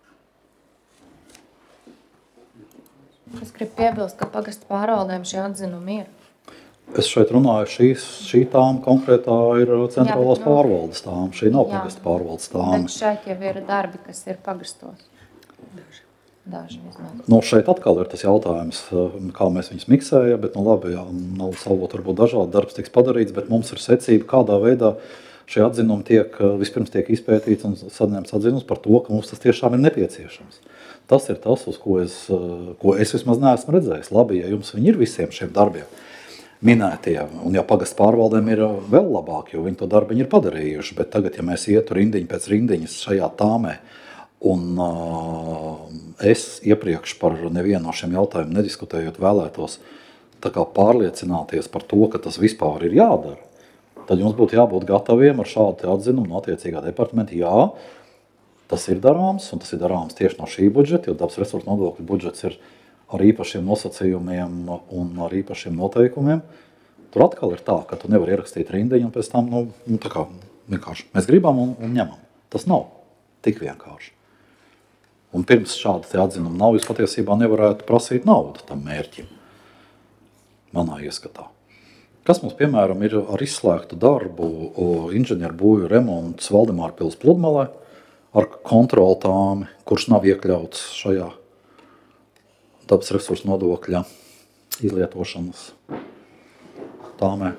Es gribu piebilst, ka pagastu pārvaldēm šie atzinumi ir. Es šeit runāju, šīs, šī tām konkrētā ir centrālās Jā, bet, nu, pārvaldes tām, šī nav jā, pagastu pārvaldes tām. Bet šeit jau ir darbi, kas ir pagastos. Daži vismaz. Nu, šeit atkal ir tas jautājums, kā mēs viņus miksējam, bet nu labi, jā, nav savot, varbūt dažādi darbs tiks padarīts, bet mums ir secība, kādā veidā šie atzinumi tiek, vispirms tiek izpētīts un saņemts atzinums par to, ka mums tas tiešām ir nepieciešams. Tas ir tas, uz ko es, ko es vismaz neesmu redzējis. Labi, ja jums viņi ir visiem šiem darbiem minētie, un ja pagastu pārvaldēm ir vēl labāk, jo viņi to darbiņu ir padarījuši, bet tagad, ja mēs ietu rindiņu pēc rindiņas šajā tāmē, un uh, es iepriekš par nevienu no šiem jautājumiem nediskutējot vēlētos tā kā pārliecināties par to, ka tas vispār ir jādara, tad jums būtu jābūt gataviem ar šādu atzinumu no attiecīgā departamenta. Jā, tas ir darāms, un tas ir darāms tieši no šī budžeta, jo dabas resursu nodokļu budžets ir ar īpašiem nosacījumiem un ar īpašiem noteikumiem. Tur atkal ir tā, ka tu nevari ierakstīt rindiņu un pēc tam, nu, nu tā kā vienkārši mēs gribam un, un ņemam. Tas nav tik vienkārši. Un pirms šāda te atzinuma nav, jūs patiesībā nevarētu prasīt naudu tam mērķim. Manā ieskatā. Kas mums, piemēram, ir ar izslēgtu darbu inženieru būvju remonts Valdemārpils pludmalē ar kontrolu tāmi, kurš nav iekļauts šajā dabas resursu nodokļa izlietošanas tāmē.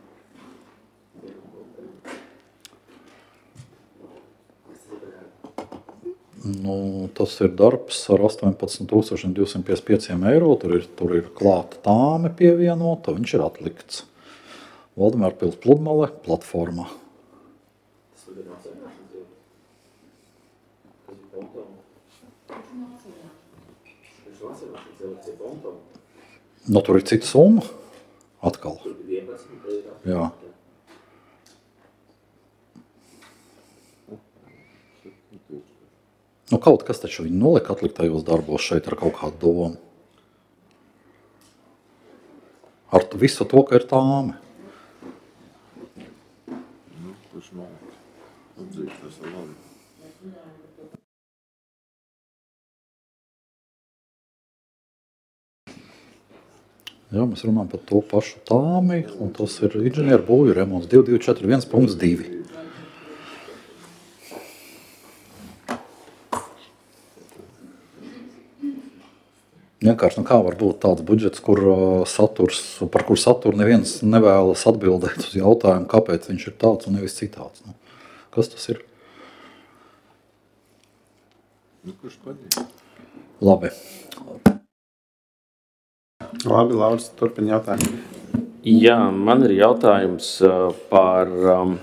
Nu, tas ir darbs ar astoņpadsmit tūkstoši divsimt piecdesmit pieci eiro. Tur ir, tur ir klāta tāme pievienota, viņš ir atlikts. Valdemārpils pludmale platformā. Nu, tur ir cita summa. Atkal. Jā. Nu, kaut kas taču viņi nolika atliktajos darbos šeit ar kaut kādu domu. Ar visu to, ka ir tāme. Nu, kurš nav atzīt, tas ir labi. Jā, mēs runājam par to pašu tāmi, un tas ir inženieru būvju remonts divi divi četri viens punkts divi. Vienkārši, nu kā var būt tāds budžets, kur saturs, par kur saturu neviens nevēlas atbildēt uz jautājumu, kāpēc viņš ir tāds un nevis citāds. Nu, kas tas ir? Nu, kurš padīja? Labi. Labi, Lauris, turpini jautājumu. Jā, man ir jautājums par um,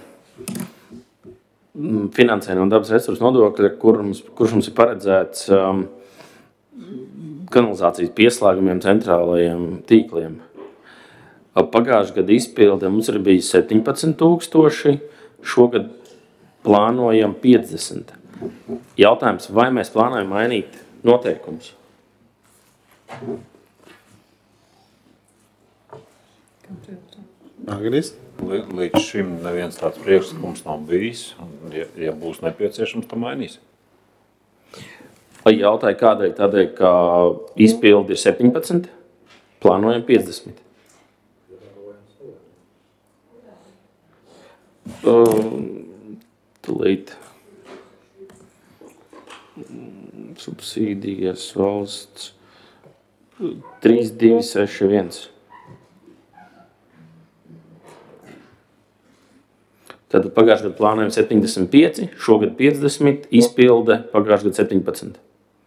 finansējumu un dabas resursu nodokļa, kur mums, kurš mums ir paredzēts um, kanalizācijas pieslēgumiem centrālajiem tīkliem. Pagājušajā gada izpilde mums ir bijis septiņpadsmit tūkstoši, šogad plānojam piecdesmit. Jautājums, vai mēs plānojam mainīt noteikumus? Agris? Līdz šim neviens tāds priekšlikums nav bijis, un ja, ja būs nepieciešams, to mainīs. Jautāju kādēļ? Tādēļ, ka izpildi ir septiņpadsmit, plānojam piecdesmit. Tūlīt subsīdijas valsts trīs divi seši viens. Tad pagājušajā gadā plānojam septiņdesmit pieci, šogad piecdesmit, izpilde pagājušajā gadā septiņpadsmit.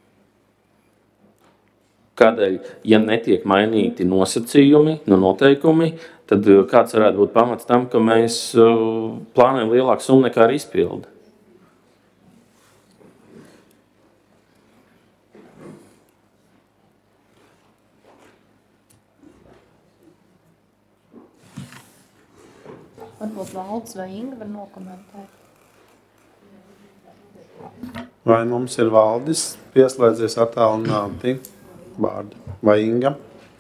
Kādēļ, ja netiek mainīti nosacījumi, no noteikumi, tad kāds varētu būt pamats tam, ka mēs plānojam lielāku summu nekā ar izpildi? Varbūt Valds vai Inga var nokomentēt. Vai mums ir Valdis pieslēdzies attālināti vārdi? Vai Inga?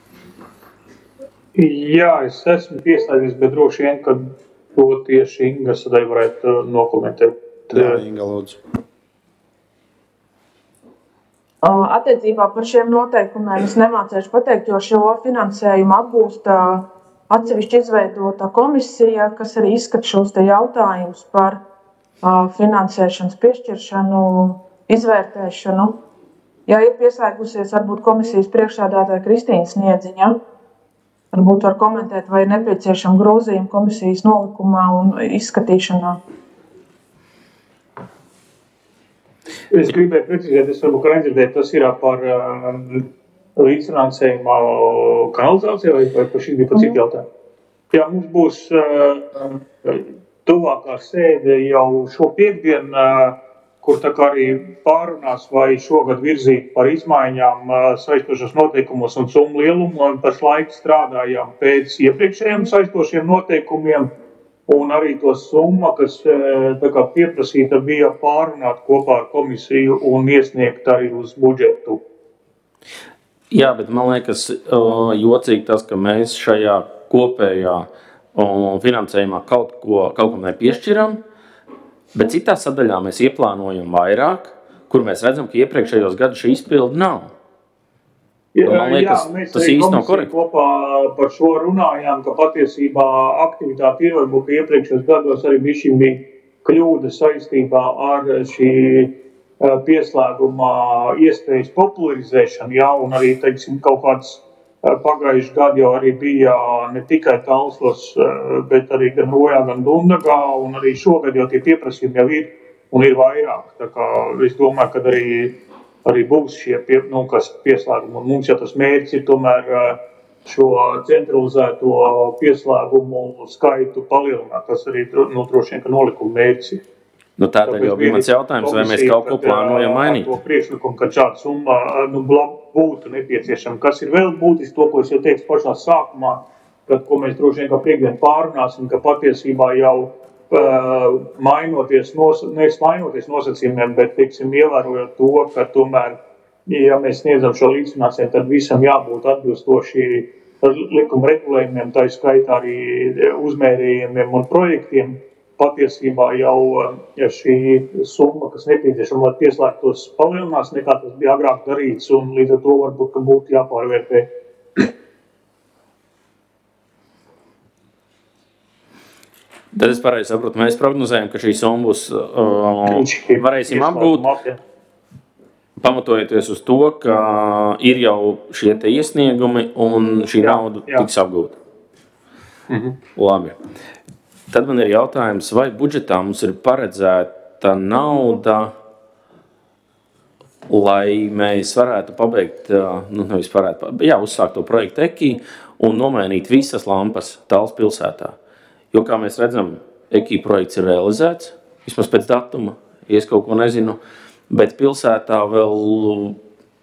Jā, es esmu pieslēdzies, bet droši vien, ka to tieši Inga sadai varētu nokomentēt. Jā, Inga, lūdzu. Attiecībā par šiem noteikumiem es nemācēšu pateikt, jo šo finansējumu atgūst atsevišķi izveidota komisija, kas arī izskata šos te jautājumus par uh, finansēšanas piešķiršanu, izvērtēšanu. Ja ir pieslēgusies varbūt komisijas priekšsēdētāja Kristīna Sniedziņa, varbūt var komentēt, vai ir nepieciešama grozījuma komisijas nolikumā un izskatīšanā. Es gribēju precizēt, es varbūt kā nedzirdēju, tas ir par uh, līdzfinansējumā kanalizācijā vai, vai par šī bija par citu jautājumu? Jā, mums būs uh, tuvākā sēde jau šo piekdienu, uh, kur tā kā arī pārunās vai šogad virzīt par izmaiņām uh, saistošos noteikumos un summu lielumu, un pašlaik strādājām pēc iepriekšējiem saistošiem noteikumiem, un arī to summa, kas uh, tā kā pieprasīta, bija pārunāt kopā ar komisiju un iesniegt arī uz budžetu. Jā, bet man liekas jocīgi tas, ka mēs šajā kopējā finansējumā kaut ko, kaut ko nepiešķiram, bet citā sadaļā mēs ieplānojam vairāk, kur mēs redzam, ka iepriekšējos gadus šī izpilde nav. Man liekas, jā, mēs tas īsti nav korekti. Kopā par šo runājām, ka patiesībā aktivitāte ir, varbūt, ka iepriekšējos gados arī bišķi bija kļūda saistībā ar šī pieslēguma iespējas popularizēšanu, jā, un arī, teiksim, kaut kāds pagājuši gadi jau arī bija ne tikai Talsos, bet arī gan Rojā, gan Dundagā, un arī šogad jau tie pieprasījumi jau ir, un ir vairāk. Tā kā es domāju, ka arī, arī būs šie pie, nu, kas pieslēgumi, un mums jau tas mērķis ir tomēr šo centralizēto pieslēgumu skaitu palielināt. Tas arī, nu, droši vien, ka nolikuma mērķis ir. Nu, tādēļ jau bija mans jautājums, vai mēs kaut ko plānojam mainīt? To priekšlikumu, ka šāda summa nu, būtu nepieciešama. Kas ir vēl būtiski, to, ko es jau teicu pašā sākumā, kad, ko mēs droši vien kā priekšdien pārunāsim, ka patiesībā jau uh, mainoties, nos, nevis mainoties nosacījumiem, bet, teiksim, ievērojot to, ka tomēr, ja mēs sniedzam šo līdzfinansējumu, tad visam jābūt atbilstoši likuma regulējumiem, tā skaitā arī uzmērījumiem un projektiem. Patiesībā jau ja šī summa, kas nepieciešama, lai pieslēgtos, palielinās nekā tas bija agrāk darīts, un līdz ar to varbūt, ka būtu jāpārvērtē. Tad es pareizi saprotu, mēs prognozējam, ka šī summa būs, uh, varēsim apgūt, pamatojoties uz to, ka ir jau šie te iesniegumi un šī jā, nauda jā. tiks apgūta. Mhm. Labi. Tad man ir jautājums, vai budžetā mums ir paredzēta nauda, lai mēs varētu pabeigt, nu nevis varētu, jā, uzsākt to projektu EKI un nomainīt visas lampas Talsu pilsētā. Jo, kā mēs redzam, EKI projekts ir realizēts, vismaz pēc datuma, ja es kaut ko nezinu, bet pilsētā vēl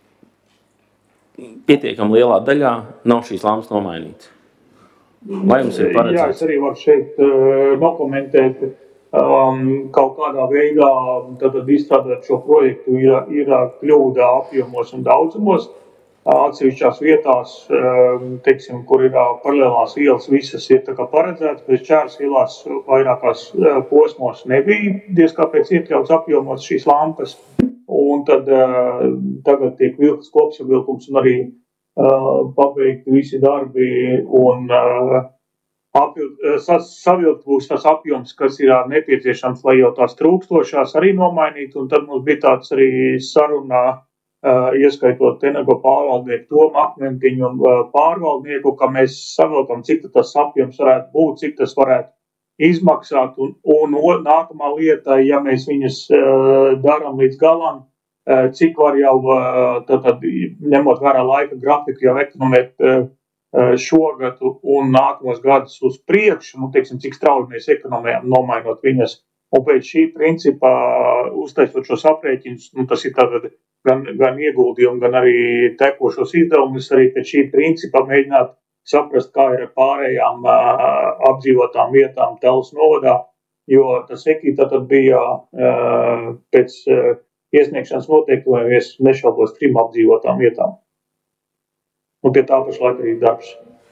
pietiekam lielā daļā nav šīs lampas nomainītas. Vai jums ir paredzēts? Jā, es arī varu šeit uh, dokumentēt um, kaut kādā veidā, tad izstrādāt šo projektu ir, ir kļūda apjomos un daudzumos. Atsevišķās vietās, um, teiksim, kur ir paralēlās ielas, visas ir tā kā paredzētas, bet šķērs ielās vairākās uh, posmos nebija diezkā pēc iekļauts apjomos šīs lampas. Un tad uh, tagad tiek vilkts kopsavilkums un arī Uh, pabeigti visi darbi un uh, apjūt, uh, savilkt būs tas apjoms, kas ir nepieciešams, lai jau tās trūkstošās arī nomainītu. Un tad mums bija tāds arī sarunā, uh, ieskaitot energo pārvaldnieku Tomu Akmentiņu un uh, pārvaldnieku, ka mēs savilkam, cik tas apjoms varētu būt, cik tas varētu izmaksāt. Un, un nākamā lieta, ja mēs viņas uh, darām līdz galam, cik var jau, tad, tad, ņemot vērā laika grafiku, jau ekonomēt šogad un nākamos gadus uz priekšu, nu, teiksim, cik strauji mēs ekonomējam, nomainot viņas. Un pēc šī principā, uztaisot šos aprēķinus, nu, tas ir tātad gan, gan ieguldījumi, gan arī tekošos izdevumus, arī pēc šī principā mēģināt saprast, kā ir ar pārējām apdzīvotām vietām Talsu novadā, jo tas EKI tātad bija pēc iesniegšanas noteikumiem, es nešaubos trim apdzīvotām vietām. Un pie tā pašlaik arī darbs.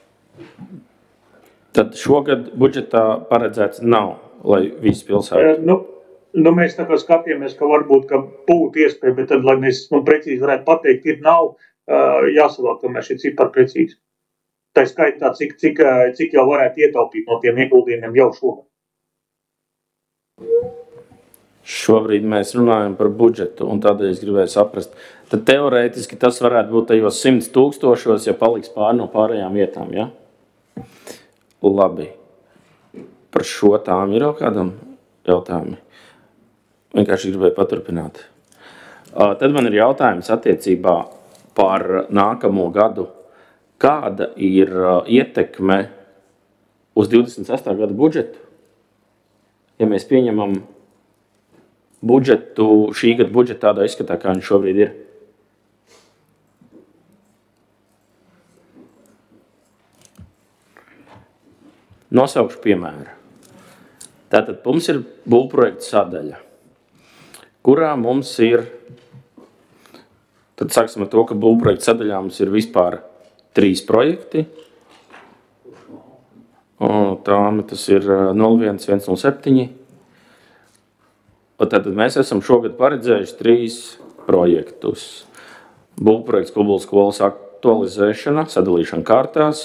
Tad šogad budžetā paredzēts nav, lai visi pilsēti? Nu, nu, mēs tā kā skatījāmies, ka varbūt, ka būtu iespēja, bet tad, lai mēs nu, precīzi varētu pateikt, ir nav, jāsavalk, tomēr šie cipari precīzi. Tā skaitā, cik, cik, cik jau varētu ietaupīt no tiem ieguldījumiem jau šogad. Šobrīd mēs runājam par budžetu, un tādēļ es gribēju saprast. Tad teorētiski tas varētu būt tajos simts tūkstošos, ja paliks pār no pārējām vietām, ja? Labi. Par šo tām ir jau kādam jautājumi? Vienkārši gribēju paturpināt. Tad man ir jautājums attiecībā par nākamo gadu. Kāda ir ietekme uz divdesmit sestā gada budžetu, ja mēs pieņemam budžetu, šī gada budžetu tādā izskatā, kā viņš šobrīd ir? Nosaukšu piemēru. Tātad mums ir būvprojekta sadaļa, kurā mums ir Tad sāksim ar to, ka būvprojekta sadaļā mums ir vispār trīs projekti. Un tām tas ir nulle viens viens nulle septiņi. Un tad mēs esam šogad paredzējuši trīs projektus. Būvprojekts Kubulas skolas aktualizēšana, sadalīšana kārtās.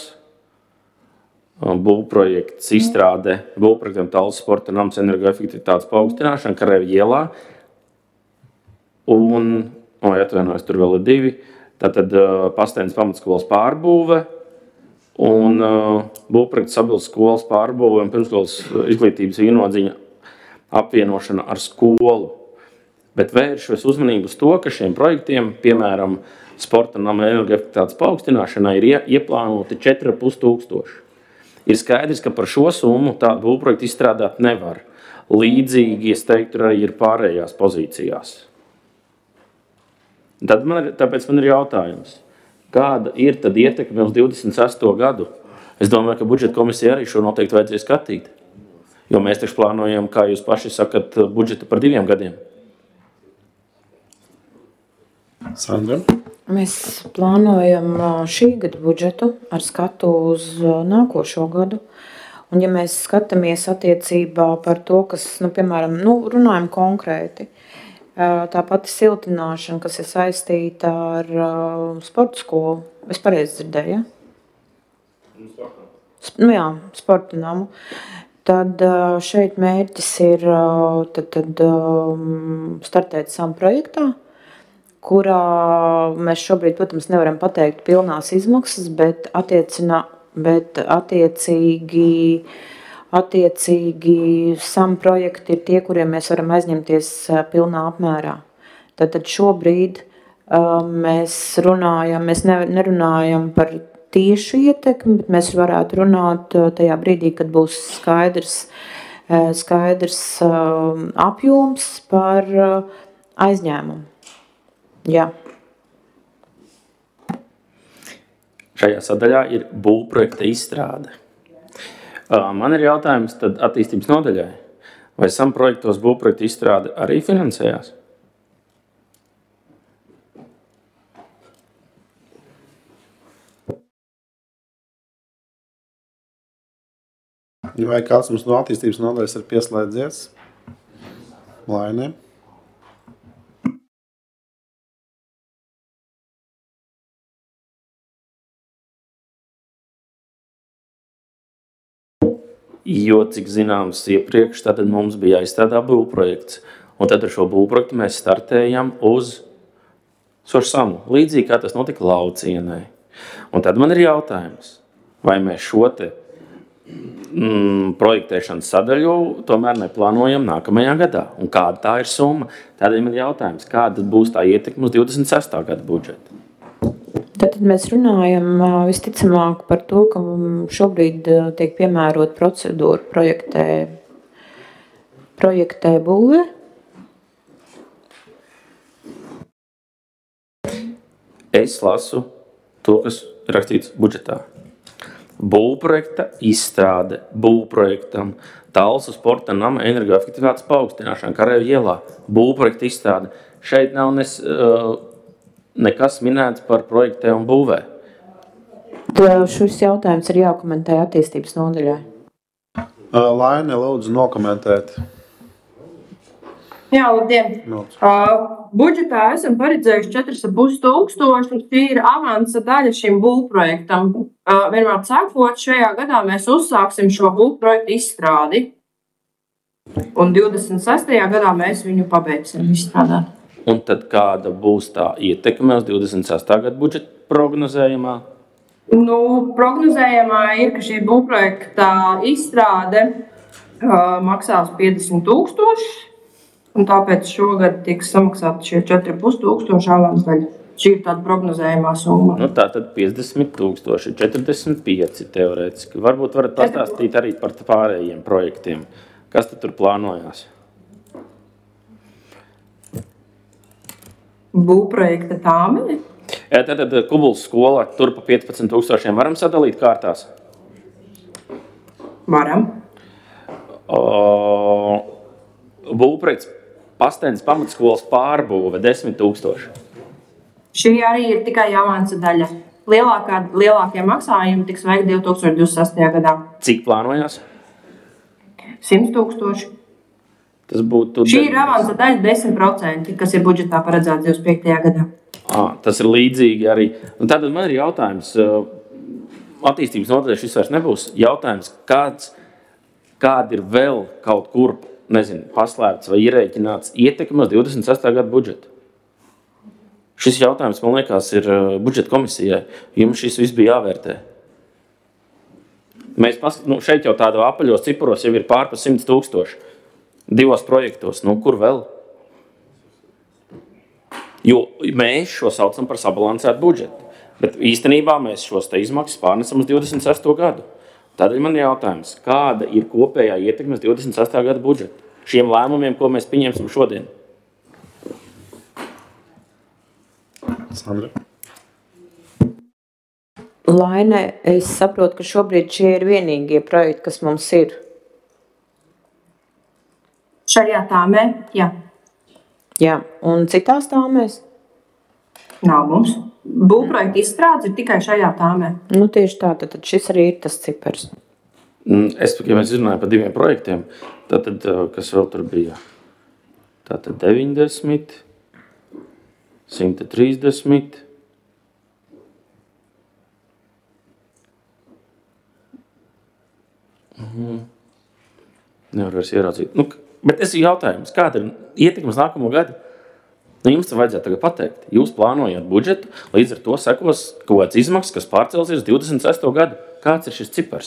Būvprojekts izstrāde būvprojektiem Tallas sporta nams energoefektivitātes paaugstināšana Kareivju ielā. Un, o, atvainojos, tur vēl ir divi. Tātad Pastainas pamatskolas pārbūve un uh, būvprojekts Sabilas skolas pārbūve un pirmskolas izglītības viennodziņa apvienošana ar skolu. Bet vēršos uzmanību uz to, ka šiem projektiem, piemēram, sporta nama energoefektivitātes paaugstināšanai ir ie, ieplānoti četri ar pus tūkstoši. Ir skaidrs, ka par šo summu tādu būvprojektu izstrādāt nevar. Līdzīgi, es teiktu, arī ir pārējās pozīcijās. Tad man ir, tāpēc man ir jautājums, kāda ir tad ietekme uz divdesmit sesto gadu? Es domāju, ka budžeta komisija arī šo noteikti vajadzēja skatīt. Jo mēs taču plānojam, kā jūs paši sakat, budžetu par diviem gadiem. Sandra? Mēs plānojam šī gada budžetu ar skatu uz nākošo gadu. Un ja mēs skatāmies attiecībā par to, kas, nu, piemēram, nu, runājam konkrēti, tā pati siltināšana, kas ir saistīta ar uh, sporta skolu. Es pareizi dzirdēju, ja? Nu jā, sporta namu. Tad uh, šeit mērķis ir uh, tad, tad, um, startēt SAM projektā, kurā mēs šobrīd, protams, nevaram pateikt pilnās izmaksas, bet, attiecinā, bet attiecīgi Attiecīgi SAM projekti ir tie, kuriem mēs varam aizņemties pilnā apmērā. Tātad šobrīd uh, mēs runājam, mēs ne, nerunājam par tiešu ietekmi, bet mēs varētu runāt tajā brīdī, kad būs skaidrs, skaidrs uh, apjoms par uh, aizņēmumu. Jā. Šajā sadaļā ir būvprojekta izstrāde. Man ir jautājums tad attīstības nodaļai. Vai SAM projektos būvprojekta izstrāde arī finansējās? Vai kāds mums no attīstības nodaļas ir pieslēdzies? Lainē. Jo, cik zināms, iepriekš tātad mums bija jāizstrādā būvprojekts. Un tad ar šo būvprojektu mēs startējam uz SAMu, līdzīgi kā tas notika Laucienai. Un tad man ir jautājums, vai mēs šo te mm, projektēšanas sadaļu tomēr neplānojam nākamajā gadā? Un kāda tā ir summa? Tādēļ man ir jautājums, kāda būs tā ietekme uz divdesmit sestā gada budžetu? Tad mēs runājam visticamāk par to, ka šobrīd tiek piemērot procedūra projektē, projektē būvē. Es lasu to, kas rakstīts budžetā. Būvprojekta izstrāde būvprojektam Talsu sporta nama energoefektivitātes paaugstināšana Kareivju ielā. Būvprojekta izstrāde. Šeit nav nes... Uh, nekas minēts par projektē un būvē. Šis jautājums ir jākomentē attīstības nodaļai. Laine, lūdzu nokomentēt. Jā, labdien. Uh, budžetā esam paredzējuši četri ar pus tūkstoši. Šī ir avansa daļa šim būvprojektam. Uh, vienmēr sakot, šajā gadā mēs uzsāksim šo būvprojektu izstrādi. Un divdesmit sestajā gadā mēs viņu pabeigsim izstrādāt. Un tad kāda būs tā ietekme uz divdesmit sestā gada budžeta prognozējumā? Nu, prognozējumā ir, ka šī būvprojekta izstrāde uh, maksās piecdesmit tūkstoši, un tāpēc šogad tiks samaksāti šie četri ar pus tūkstoši avans daļa. Šī ir tāda prognozējumā summa. Nu, tā tad piecdesmit tūkstoši, četrdesmit pieci teorētiski. Varbūt varat pastāstīt arī par pārējiem projektiem. Kas tad tur plānojās? Būvprojekta tāmeni? Jā, tad, tad Kubulas skola tur pa piecpadsmit tūkstošiem varam sadalīt kārtās? Varam. O, būvprojekts Pastainas pamatskolas pārbūve desmit tūkstoši. Šī arī ir tikai avansa daļa. Lielākā, lielākie maksājumi tiks veikti divi tūkstoši divdesmit sestajā gadā. Cik plānojās? simt tūkstoši. Tas būtu... Šī ir avansa daļa desmit procenti, kas ir budžetā paredzēts divdesmit piektajā gadā. À, tas ir līdzīgi arī. Un tad man ir jautājums, attīstības nodaļā šis vairs nebūs. Jautājums, kāds, kāda ir vēl kaut kur, nezinu, paslēpts vai ierēķināts ietekme uz divdesmit sestā gada budžetu? Šis jautājums, man liekas, ir budžeta komisijai. Jums šis viss bija jāvērtē. Mēs paskat, nu, šeit jau tādā apaļos ciparos jau ir pār pa simt tūkstoši. Divos projektos. Nu, kur vēl? Jo mēs šo saucam par sabalansētu budžetu. Bet īstenībā mēs šos te izmaksas pārnesam uz divdesmit sesto gadu. Tādēļ man jautājums, kāda ir kopējā ietekme uz divdesmit sestā gada budžetu? Šiem lēmumiem, ko mēs pieņemsim šodien. Sandra. Laine, es saprotu, ka šobrīd šie ir vienīgie projekti, kas mums ir. Šajā tāmē, jā. Jā, un citās tāmēs? Nav mums. Būvprojekta izstrādes ir tikai šajā tāmē. Nu, tieši tā, tad šis arī ir tas cipars. Es, ja mēs runājam par diviem projektiem, tad, kas vēl tur bija? Tātad deviņdesmit, simt trīsdesmit. Mhm. Nevar vairs ieraudzīt. Nu, bet es ir jautājums, kāda ir ietekmes nākamo gadu? Nu, jums te vajadzētu tagad pateikt. Jūs plānojat budžetu, līdz ar to sekos kaut kāds izmaksas, kas pārcelsies divdesmit sesto gadu. Kāds ir šis cipars?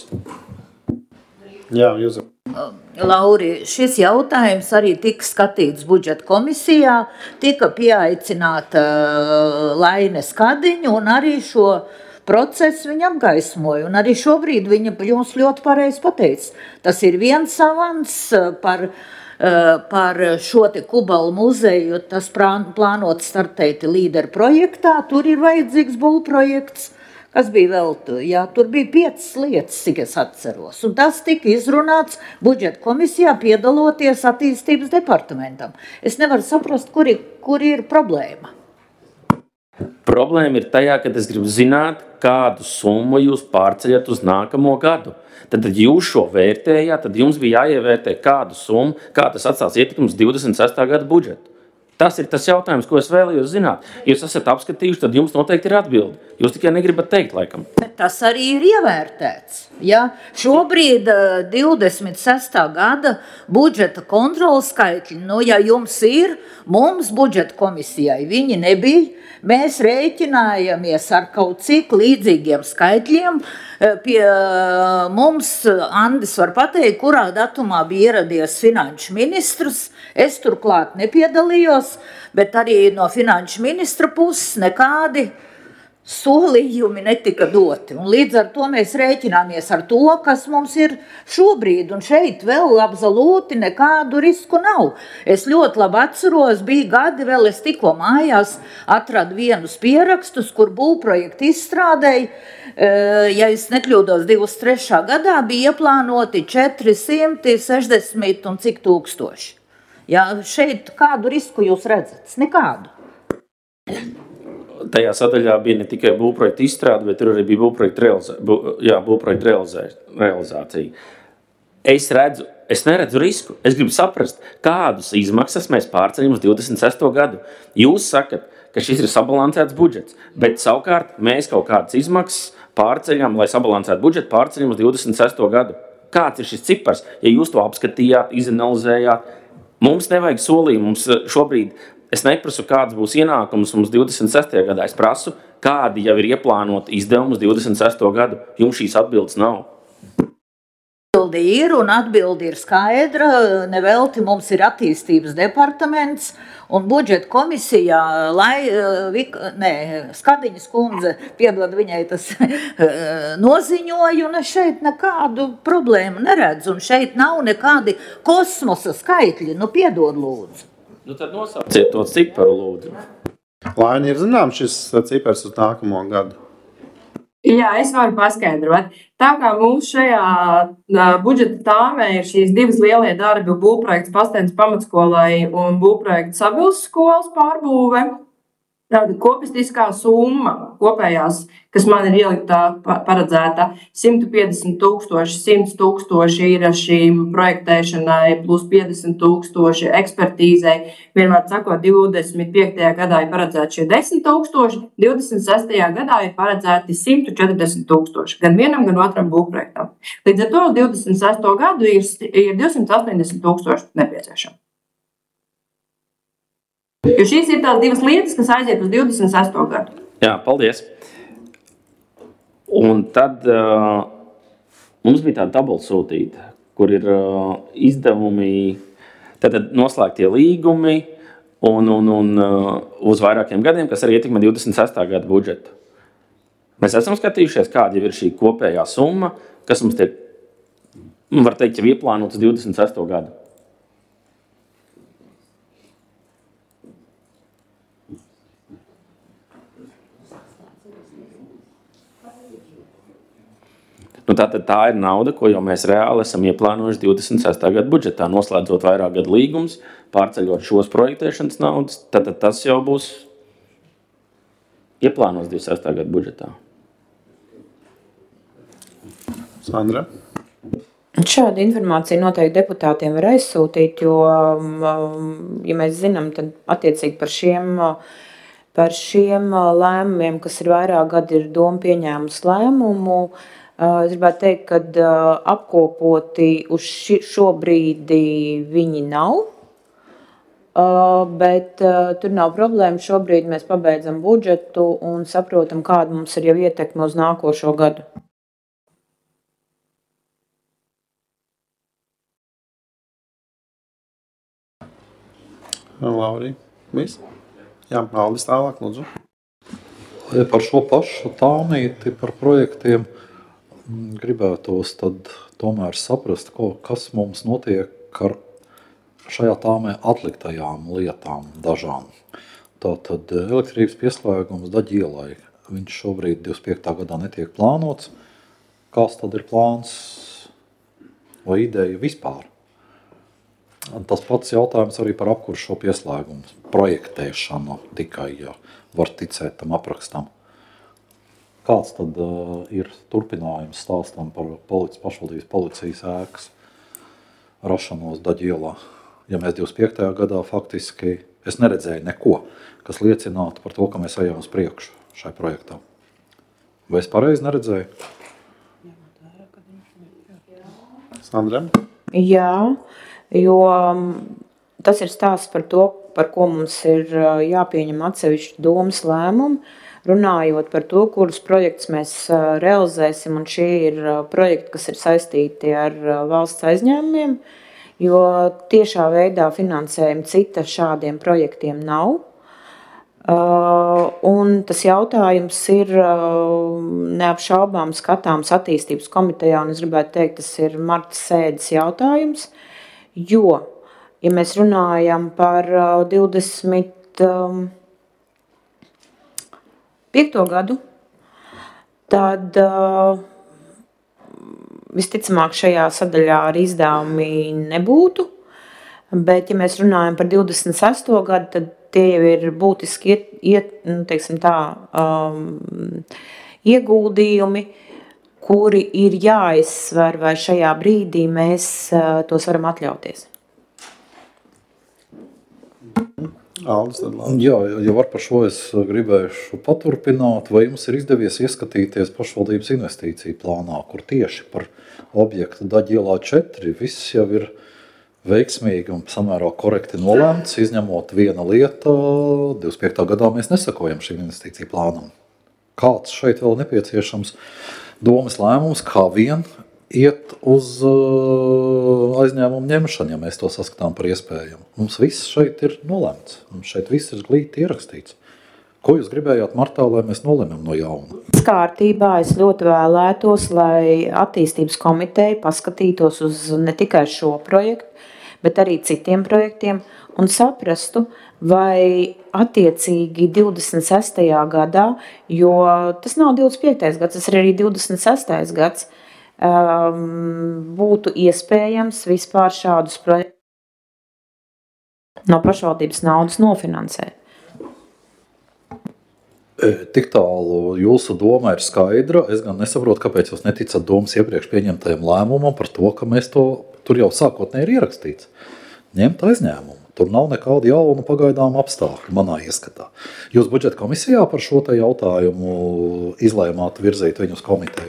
Jā, jūs. Lauri, šis jautājums arī tika skatīts budžeta komisijā, tika pieaicināta Laine Skadiņa un arī šo procesu viņa apgaismoja. Un arī šobrīd viņa jums ļoti pareizi pateica. Tas ir viens avans par, par šo te Kubalu muzeju, tas plānot startēt līderu projektā, tur ir vajadzīgs būvprojekts. Kas bija vēl, jā, tur bija piecas lietas, cik es atceros. Un tas tika izrunāts budžeta komisijā, piedaloties attīstības departamentam. Es nevaru saprast, kur ir, kur ir problēma. Problēma ir tajā, ka es gribu zināt, kādu summu jūs pārceļat uz nākamo gadu. Tad, tad jūs šo vērtējāt, tad jums bija jāievērtē kādu summu, kā tas atstās ietekmi uz divdesmit sestā gada budžetu. Tas ir tas jautājums, ko es vēlējos zināt. Ja jūs esat apskatījuši, tad jums noteikti ir atbildi. Jūs tikai negribat teikt, laikam. Bet tas arī ir ievērtēts. Ja? Šobrīd divdesmit sestā gada budžeta kontrolas skaitļi, nu, ja jums ir, mums budžeta komisijai viņi nebija. Mēs rēķinājāmies ar kaut cik līdzīgiem skaitļiem. Pie mums Andis var pateikt, kurā datumā bija ieradies finanšu ministrs. Es turklāt nepiedalījos, bet arī no finanšu ministra puses nekādi solījumi netika doti. Un līdz ar to mēs rēķināmies ar to, kas mums ir šobrīd. Un šeit vēl absolūti nekādu risku nav. Es ļoti labi atceros, bija gadi vēl, es tikko mājās atradu vienus pierakstus, kur būvprojektu izstrādēja. Ja es nekļūdos, divdesmit trešā gadā bija ieplānoti četri simti sešdesmit un cik tūkstoši. Ja, šeit kādu risku jūs redzat? Nekādu. Tajā sadaļā bija ne tikai būvprojekta izstrāde, bet tur arī bija būvprojekta realizā, bū, jā, būvprojekta realizē, realizācija. Es redzu, es neredzu risku. Es gribu saprast, kādus izmaksas mēs pārceļam uz divdesmit sesto gadu. Jūs sakat, ka šis ir sabalansēts budžets, bet savukārt mēs kaut kādas izmaksas pārceļam, lai sabalansētu budžetu, pārceļam uz divdesmit sesto gadu. Kāds ir šis cipars? Ja jūs to apskatījāt, izanalizējāt, mums nevajag solījumu, mums šobrīd es neprasu, kāds būs ienākums mums divdesmit sestajā gadā. Es prasu, kādi jau ir ieplānoti izdevumi uz divdesmit sesto gadu. Jums šīs atbildes nav. Atbildi ir un atbildi ir skaidra. Nevelti mums ir attīstības departaments un budžeta komisijā, lai ne, Skadiņas kundze, piedod viņai tas noziņoja, un es šeit nekādu problēmu neredzu. Un šeit nav nekādi kosmosa skaitļi. Nu, piedod lūdzu. Nu, tad nosauciet to ciparu, lūdzu. Laini, ir zināms šis cipars uz nākamo gadu? Jā, es varu paskaidrot. Tā kā mums šajā budžeta tāmē ir šīs divas lielie darbi, būvprojekts Pastēnas pamatskolai un būvprojekts Sabilas skolas pārbūve, Tāda kopistiskā summa kopējās, kas man ir ieliktā paredzēta simt piecdesmit tūkstoši, simt tūkstoši ir šīm projektēšanai, plus piecdesmit tūkstoši ekspertīzei. Vienmēr sakot, divdesmit piektajā gadā ir paredzēti šie desmit tūkstoši, divdesmit sestajā gadā ir paredzēti simt četrdesmit tūkstoši, gan vienam, gan otram būvprojektam. Līdz ar to divdesmit sesto gadu ir, ir divsimt astoņdesmit tūkstoši nepieciešami. Jo šīs ir tās divas lietas, kas aiziet uz divdesmit sesto gadu. Jā, paldies. Un tad uh, mums bija tāda tabula sūtīta, kur ir uh, izdevumi, tātad noslēgtie līgumi un, un, un uh, uz vairākiem gadiem, kas arī ietekmē divdesmit sestā gada budžetu. Mēs esam skatījušies, kāda jau ir šī kopējā summa, kas mums tiek, var teikt, jau ieplānot uz divdesmit sesto gadu. Nu, tātad tā ir nauda, ko jau mēs reāli esam ieplānojuši divdesmit sestā gada budžetā, noslēdzot vairāk gadu līgumus, pārceļot šos projektēšanas naudas, tad tas jau būs ieplānos divdesmit sestā gada budžetā. Sandra? Šāda informācija noteikti deputātiem var aizsūtīt, jo, ja mēs zinām, tad attiecīgi par šiem, par šiem lēmumiem, kas ir vairāk gadi, ir doma pieņēmus lēmumu, es gribētu teikt, ka apkopoti uz šo brīdi viņi nav, bet tur nav problēma. Šobrīd mēs pabeidzam budžetu un saprotam, kāda mums ir jau ietekme uz nākošo gadu. Laurija, viss? Jā, Aldis tālāk, lūdzu. Par šo pašu tāmīti, par projektiem, gribētos tad tomēr saprast, ko, kas mums notiek ar šajā tāmē atliktajām lietām dažām. Tātad elektrības pieslēgums Daģielai, viņš šobrīd divdesmit piektā gadā netiek plānots. Kāds tad ir plāns vai ideja vispār? Tas pats jautājums arī par apkuršo pieslēgumu, projektēšanu tikai, ja var ticēt tam aprakstam. Kāds tad uh, ir turpinājums stāstam par polic, pašvaldības policijas ēkas rašanos Daģielā? Ja mēs divdesmit piektajā gadā faktiski, es neredzēju neko, kas liecinātu par to, ka mēs ejam uz priekšu šai projektā. Vai es pareizi neredzēju? Sandra? Jā, jo tas ir stāsts par to, par ko mums ir jāpieņem atsevišķi domas lēmumi, runājot par to, kurus projektus mēs realizēsim, un šie ir projekti, kas ir saistīti ar valsts aizņēmumiem, jo tiešā veidā finansējuma cita šādiem projektiem nav. Un tas jautājums ir neapšaubām skatāms attīstības komitejā, un es gribētu teikt, tas ir marta sēdes jautājums, jo, ja mēs runājam par divdesmit piekto gadu, tad uh, visticamāk šajā sadaļā arī izdevumi nebūtu, bet ja mēs runājam par divdesmit sesto gadu, tad tie jau ir būtiski iet, iet, nu, teiksim tā, um, ieguldījumi, kuri ir jāizsver, vai šajā brīdī mēs uh, tos varam atļauties. Aldis, tad labi. Jā, ja var par šo es gribēšu paturpināt, vai jums ir izdevies ieskatīties pašvaldības investīciju plānā, kur tieši par objektu Daģielā četri viss jau ir veiksmīgi un samērā korekti nolēmts, izņemot viena lieta, divdesmit piektā gadā mēs nesakojam šim investīciju plānam. Kāds šeit vēl nepieciešams domas lēmums, kā vien iet uz uh, aizņēmumu ņemšanu, ja mēs to saskatām par iespējamu. Mums viss šeit ir nolēmts, mums šeit viss ir glīti ierakstīts. Ko jūs gribējāt martā, lai mēs nolemjam no jauna? Kārtībā es ļoti vēlētos, lai attīstības komiteja paskatītos uz ne tikai šo projektu, bet arī citiem projektiem un saprastu, vai attiecīgi divdesmit sestajā gadā, jo tas nav divdesmit piektais gads, tas ir arī divdesmit sestais gads, Um, būtu iespējams vispār šādus projektus no pašvaldības naudas nofinansēt. Tik tālu jūsu doma ir skaidra. Es gan nesaprotu, kāpēc jūs neticat domas iepriekš pieņemtajam lēmumam par to, ka mēs to tur jau sākotnēji ir ierakstīts. Ņemt aizņēmumu. Tur nav nekāda jauna pagaidām apstākļa manā ieskatā. Jūs budžeta komisijā par šo te jautājumu izlēmāt virzīt viņu uz komiteju?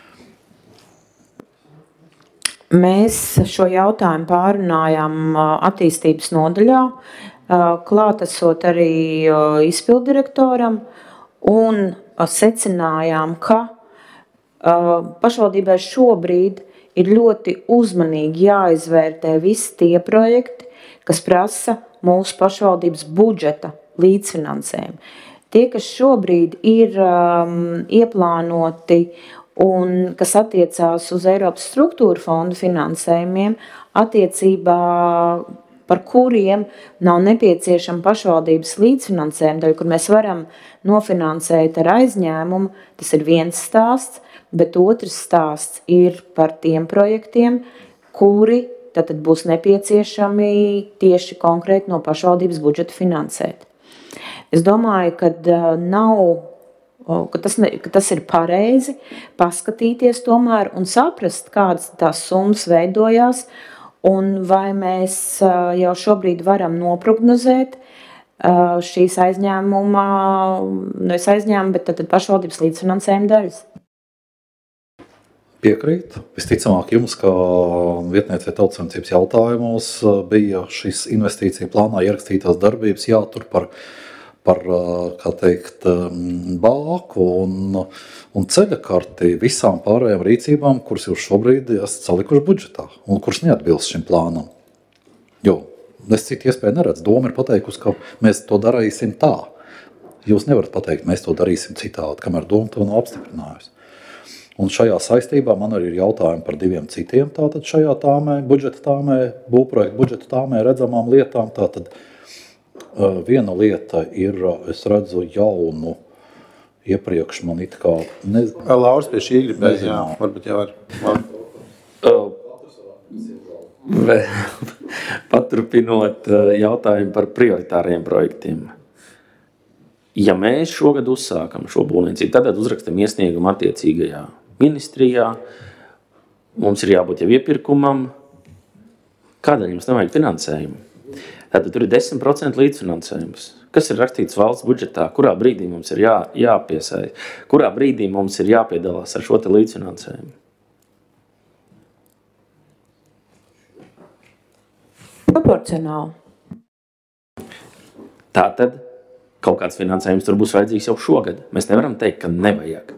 Mēs šo jautājumu pārunājām attīstības nodaļā, klātesot arī izpildirektoram, un secinājām, ka pašvaldībai šobrīd ir ļoti uzmanīgi jāizvērtē visi tie projekti, kas prasa mūsu pašvaldības budžeta līdzfinansējumu. Tie, kas šobrīd ir um, ieplānoti un kas attiecās uz Eiropas struktūra fondu finansējumiem, attiecībā par kuriem nav nepieciešama pašvaldības līdzfinansējuma daļa, kur mēs varam nofinansēt ar aizņēmumu, tas ir viens stāsts, bet otrs stāsts ir par tiem projektiem, kuri tad būs nepieciešami tieši konkrēti no pašvaldības budžeta finansēt. Es domāju, ka nav, ka tas, ne, ka tas ir pareizi paskatīties tomēr un saprast, kādas tās summas veidojās, un vai mēs jau šobrīd varam noprognozēt šīs aizņēmuma, nevis aizņēmuma, bet tad pašvaldības līdzfinansējuma daļas. Piekrīt. Visticamāk jums, kā vietniecei tautsaimniecības jautājumos, bija šis investīcija plānā ierakstītās darbības jātur par, par kā teikt, bāku un, un ceļakarti visām pārējām rīcībām, kuras jūs šobrīd esat salikuši budžetā un kuras neatbilst šim plānam. Jo, es citu iespēju neredzu. Doma ir pateikusi, ka mēs to darīsim tā. Jūs nevarat pateikt, mēs to darīsim citādi, kamēr doma to nav apstiprinājusi. Un šajā saistībā man arī ir jautājumi par diviem citiem tātad šajā tāmē, budžeta tāmē, būvprojektu budžeta tāmē redzamām lietām. Tātad uh, viena lieta ir, es redzu jaunu, iepriekš man it kā... Ne... Lauris pie šī gribēja, jā, varbūt jau var. Paturpinot jautājumu par prioritāriem projektiem. Ja mēs šogad uzsākam šo būvniecību, tad uzrakstam iesniegumu attiecīgajā ministrijā, mums ir jābūt jau iepirkumam, kādēļ jums nevajag finansējumu? Tātad tur ir desmit procenti līdzfinansējums. Kas ir rakstīts valsts budžetā? Kurā brīdī mums ir jā, jāpiesai? Kurā brīdī mums ir jāpiedalās ar šo te līdzfinansējumu? Proporcionāli. Tātad kaut kāds finansējums tur būs vajadzīgs jau šogad. Mēs nevaram teikt, ka nevajag.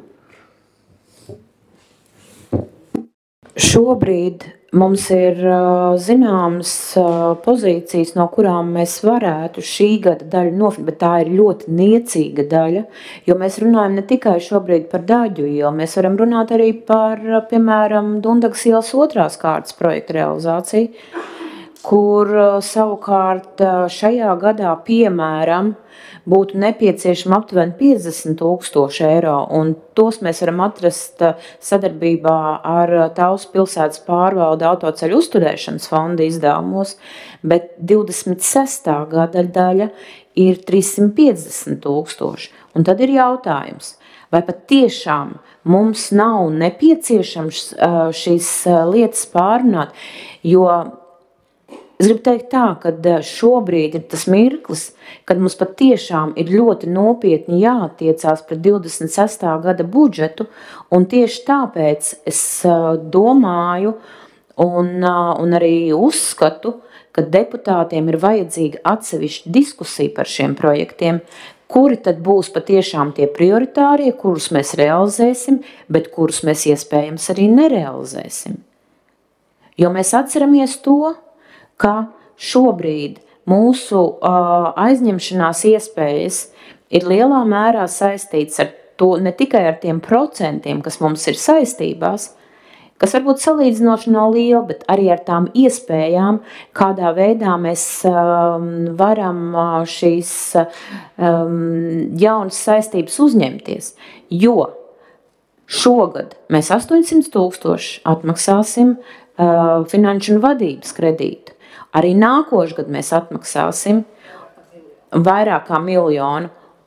Šobrīd mums ir zināmas pozīcijas, no kurām mēs varētu šī gada daļu nofinансēt, bet tā ir ļoti niecīga daļa, jo mēs runājam ne tikai šobrīd par Daļu ielu, mēs varam runāt arī par, piemēram, Dundagas ielas otrās kārtas projekta realizāciju, kur savukārt šajā gadā, piemēram, būtu nepieciešama aptuveni piecdesmit tūkstoši eiro, un tos mēs varam atrast sadarbībā ar Taus pilsētas pārvalde autoceļu uzturēšanas fonda izdevumos, bet divdesmit sestā gada daļa ir trīssimt piecdesmit tūkstoši. Un tad ir jautājums, vai pat tiešām mums nav nepieciešams šīs lietas pārunāt, jo es gribu teikt tā, ka šobrīd ir tas mirklis, kad mums pat tiešām ir ļoti nopietni jāattiecās pret divdesmit sestā gada budžetu, un tieši tāpēc es domāju un, un arī uzskatu, ka deputātiem ir vajadzīga atsevišķa diskusija par šiem projektiem, kuri tad būs patiešām tie prioritārie, kurus mēs realizēsim, bet kurus mēs iespējams arī nerealizēsim. Jo mēs atceramies to, ka šobrīd mūsu uh, aizņemšanās iespējas ir lielā mērā saistīts ar to, ne tikai ar tiem procentiem, kas mums ir saistībās, kas varbūt salīdzinoši nav liela, bet arī ar tām iespējām, kādā veidā mēs um, varam uh, šīs um, jaunas saistības uzņemties. Jo šogad mēs astoņsimt tūkstoši atmaksāsim uh, finanšu un vadības kredītu. Arī nākošgad mēs atmaksāsim vairāk kā miljonu,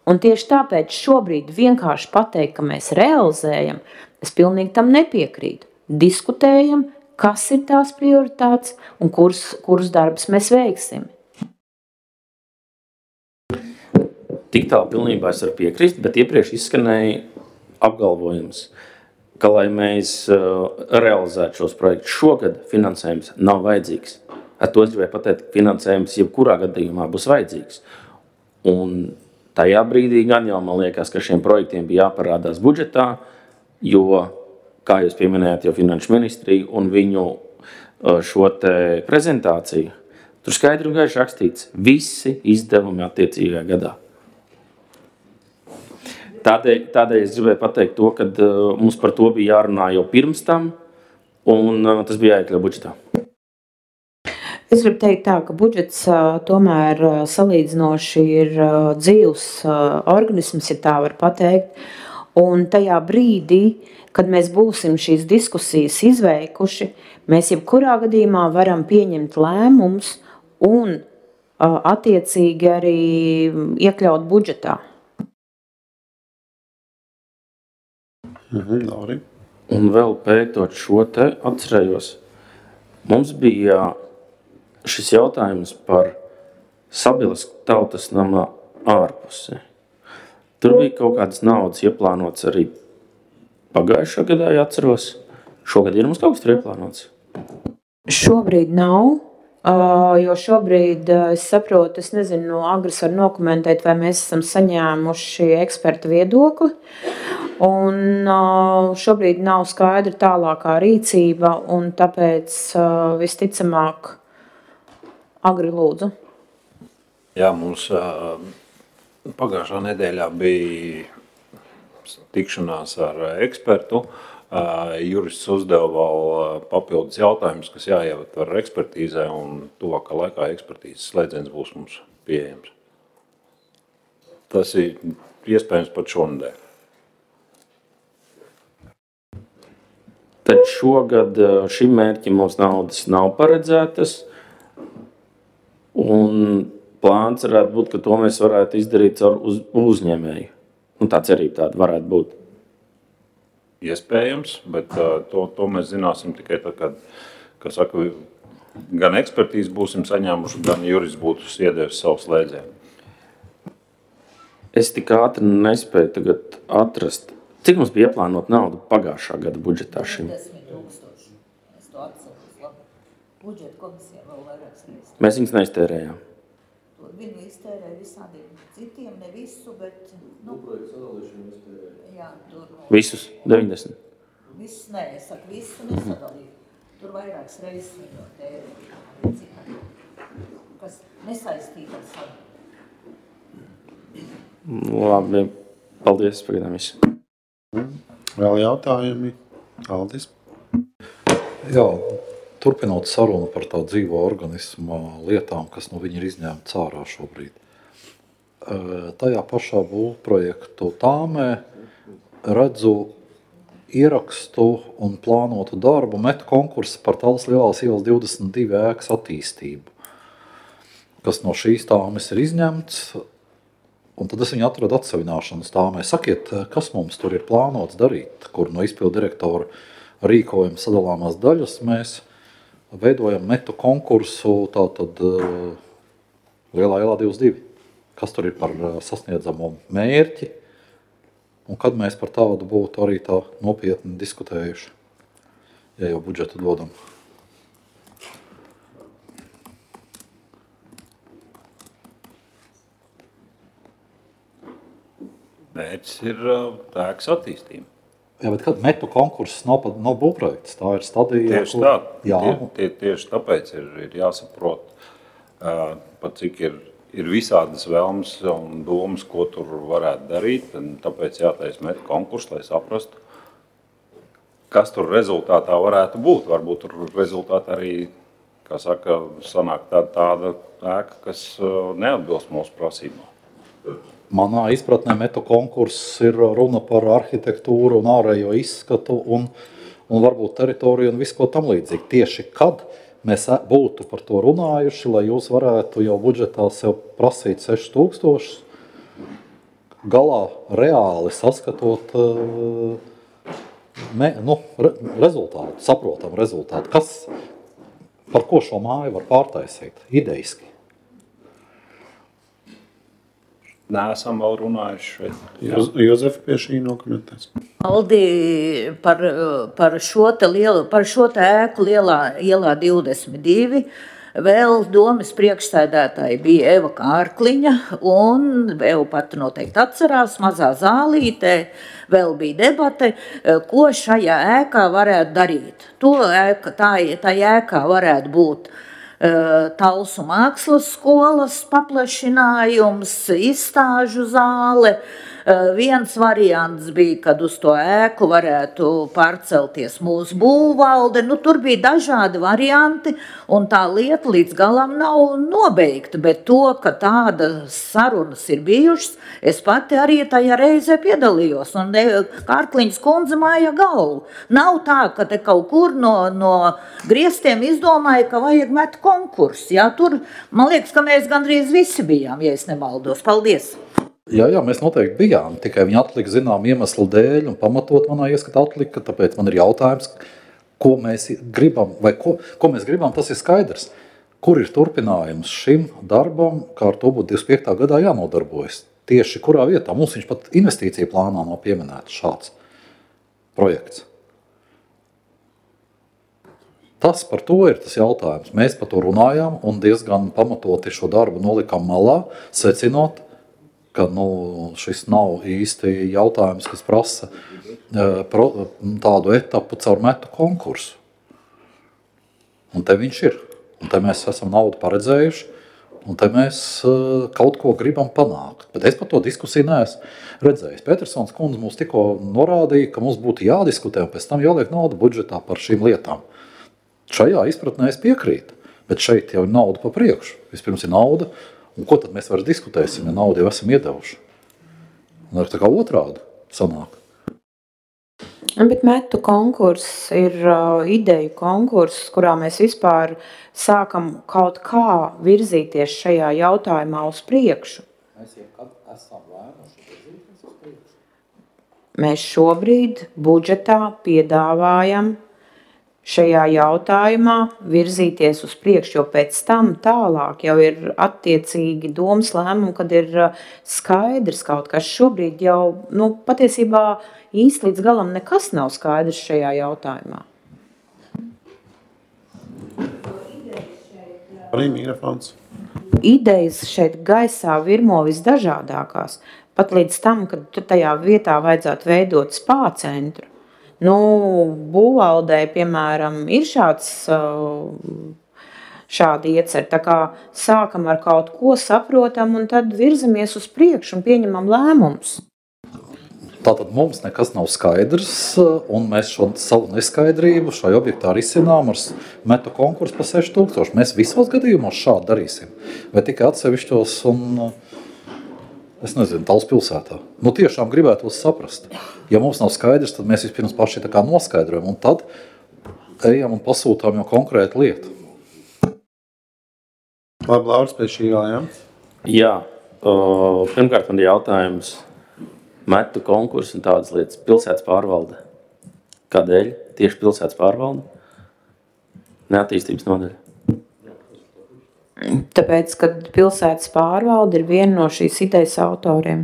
Un tieši tāpēc šobrīd vienkārši pateikt, ka mēs realizējam, es pilnīgi tam nepiekrītu. Diskutējam, kas ir tās prioritātes un kurus, kurus darbus mēs veiksim. Tik tālu pilnībā es varu piekrist, bet iepriekš izskanēja apgalvojums, ka, lai mēs uh, realizētu šos projektus šogad, finansējums nav vajadzīgs. Ar to es gribēju pateikt, ka finansējums jebkurā gadījumā būs vajadzīgs. Un tajā brīdī gan jau man liekas, ka šiem projektiem bija jāparādās budžetā, jo, kā jūs pieminējāt, jau finanšu ministriju un viņu uh, šo te prezentāciju, tur skaidri un gaiši rakstīts visi izdevumi attiecīgajā gadā. Tādēļ, tādēļ es gribēju pateikt to, ka uh, mums par to bija jārunā jau pirms tam, un uh, tas bija jāiekļauj budžetā. Es gribu teikt tā, ka budžets uh, tomēr uh, salīdzinoši ir uh, dzīvs uh, organisms, ja tā var pateikt, un tajā brīdī, kad mēs būsim šīs diskusijas izveikuši, mēs jebkurā gadījumā varam pieņemt lēmumus un uh, attiecīgi arī iekļaut budžetā. Mhm, Lauri. Un vēl pētot šo te atcerējos, mums bija šis jautājums par Sabilas tautas nama ārpusi. Tur bija kaut kādas naudas ieplānots arī pagājušā gadā, ja atceros. Šogad ir mums kaut kas tur ieplānots? Šobrīd nav, jo šobrīd es saprotu, es nezinu, no Agras var nokomentēt, vai mēs esam saņēmuši ekspertu viedokli. Un šobrīd nav skaidra tālākā rīcība, un tāpēc visticamāk Agri lūdzu. Jā, mums pagājušā nedēļā bija tikšanās ar ekspertu. Jurists uzdeva vēl papildus jautājumus, kas jāietver ekspertīzē, un tuvākā laikā ekspertīzes slēdziens būs mums pieejams. Tas ir iespējams pat šonedēļ. Tad šogad šim mērķim mums naudas nav paredzētas, un plāns varētu būt, ka to mēs varētu izdarīt ar uz, uzņēmēju. Un tā cerība tāda varētu būt. Iespējams, bet uh, to, to mēs zināsim tikai tad, kad, kā saka, gan ekspertīzi būsim saņēmuši, gan jurists būtu iedevis savu slēdzienu. Es tik ātri nespēju tagad atrast. Cik mums bija ieplānot naudu pagājušā gada budžetā šim? desmit tūkstoši. Es to atceros labi. Budžeta komisijā vēl vairākas reizes. Mēs viņus neiztērējām. To viņu iztērēja visādiem citiem, ne visu, bet... Nu, jā, tur... Visus? deviņdesmit? Visus, nē, es saku, visu nesadalīju. Tur vairākas reizes viņu tērēja. Kas nesaistīta ar savu. Labi, paldies, pagaidām visu. Vēl jautājumi? Aldis? Jā, turpinot sarunu par tā dzīvo organismu lietām, kas no viņa ir izņēmts ārā šobrīd. Tajā pašā būvprojektu tāmē redzu ierakstu un plānotu darbu metu konkursu par Tallas Lielās ielas divdesmit divi ēkas attīstību, kas no šīs tāmes ir izņemts. Un tad es viņu atradu atsevināšanas tāmē. Sakiet, kas mums tur ir plānots darīt, kur no izpildu direktora rīkojam sadalāmās daļas. Mēs veidojam metu konkursu tātad Lielā ielā divdesmit divi. Kas tur ir par sasniedzamo mērķi un kad mēs par tādu būtu arī tā nopietni diskutējuši, ja jau budžetu dodam. Mērķis ir ēkas attīstība. Jā, bet kad metu konkurss nav, nav būvprojekts, tā ir stadija. Tieši kur... tā, Jā. tie, tie, tieši tāpēc ir, ir jāsaprot, uh, pat cik ir, ir visādas vēlmes un domas, ko tur varētu darīt, un tāpēc jātais metu konkurss, lai saprastu, kas tur rezultātā varētu būt. Varbūt tur rezultātā arī, kā saka, sanāk tāda, tāda ēka, kas uh, neatbilst mūsu prasībām. Manā izpratnē metu konkurss ir runa par arhitektūru un ārējo izskatu un, un varbūt teritoriju un visu ko tam līdzīgi. Tieši kad mēs būtu par to runājuši, lai jūs varētu jau budžetā sev prasīt sešus tūkstošus, galā reāli saskatot me, nu, re, rezultātu, saprotam rezultātu. Kas, par ko šo māju var pārtaisīt ideiski? Neesam vēl runājuši šeit. Jozef pie šī nokomentēs. Aldi, par, par šo te lielu, par šo te ēku lielā ielā divdesmit divi vēl domas priekšsēdētāji bija Eva Kārkliņa, un Eva pati noteikti atcerās, mazā zālītē vēl bija debate, ko šajā ēkā varētu darīt. To ēka, tā, tā ēkā varētu būt Talsu mākslas skolas paplašinājums, izstāžu zāle. Viens variants bija, kad uz to ēku varētu pārcelties mūsu būvvalde. Nu, tur bija dažādi varianti, un tā lieta līdz galam nav nobeigta. Bet to, ka tādas sarunas ir bijušas, es pati arī tajā reizē piedalījos. Un Kārkliņas kundze māja galvu. Nav tā, ka te kaut kur no, no griestiem izdomāja, ka vajag met konkursu. Jā, tur, man liekas, ka mēs gandrīz visi bijām, ja es nemaldos. Paldies! Jā, jā, mēs noteikti bijām, tikai viņi atlika zinām iemeslu dēļ un pamatot manā ieskatā atlika, tāpēc man ir jautājums, ko mēs gribam, vai ko, ko mēs gribam, tas ir skaidrs. Kur ir turpinājums šim darbam, kā ar to būtu divdesmit piektā gadā jānodarbojas? Tieši kurā vietā? Mums viņš pat investīcija plānā nav pieminēts šāds projekts. Tas par to ir tas jautājums. Mēs par to runājām un diezgan pamatoti šo darbu nolikām malā, secinot, ka nu, šis nav īsti jautājums, kas prasa uh, pro, tādu etapu caur metu konkursu. Un te viņš ir. Un te mēs esam naudu paredzējuši, un te mēs uh, kaut ko gribam panākt. Bet es par to diskusiju neesmu redzējis. Petersons kundze mums tikko norādīja, ka mums būtu jādiskutē un pēc tam jāliek nauda budžetā par šīm lietām. Šajā izpratnē es piekrītu, bet šeit jau ir nauda pa priekšu. Vispirms ir nauda, un ko tad mēs vairs diskutēsim, ja naudu jau esam iedevuši? Un ar tā kā otrādi sanāk. Bet metu konkurss ir uh, ideju konkurss, kurā mēs vispār sākam kaut kā virzīties šajā jautājumā uz priekšu. Mēs jau esam lēmuši virzīties uz priekšu. Mēs šobrīd budžetā piedāvājam šajā jautājumā virzīties uz priekšu, jo pēc tam tālāk jau ir attiecīgi domas lēmumi, kad ir skaidrs kaut kas. Šobrīd jau nu, patiesībā īsti līdz galam nekas nav skaidrs šajā jautājumā. Arī mikrofons. Idejas šeit gaisā virmo visdažādākās. Pat līdz tam, kad tajā vietā vajadzētu veidot spā centru. Nu, būvvaldē, piemēram, ir šāds, šādi ieceri. Tā kā sākam ar kaut ko saprotam un tad virzamies uz priekšu un pieņemam lēmumus. Tātad mums nekas nav skaidrs, un mēs šo savu neskaidrību šai objektā risinām ar metu konkursu pa seši tūkstoši. Mēs visos gadījumos šādi darīsim, vai tikai atsevišķos un... Es nezinu, Talsu pilsētā. Nu, tiešām gribētu saprast. Ja mums nav skaidrs, tad mēs vispirms paši tā kā noskaidrojam, un tad ejam un pasūtām jau konkrētu lietu. Labi, Lauris, pēc šī vēl, jā? Jā. Uh, pirmkārt, man ir jautājums metu konkursu un tādas lietas. Pilsētas pārvalde. Kādēļ? Tieši pilsētas pārvalde? Neattīstības nodaļa. Tāpēc, kad pilsētas pārvalde ir viena no šīs idejas autoriem.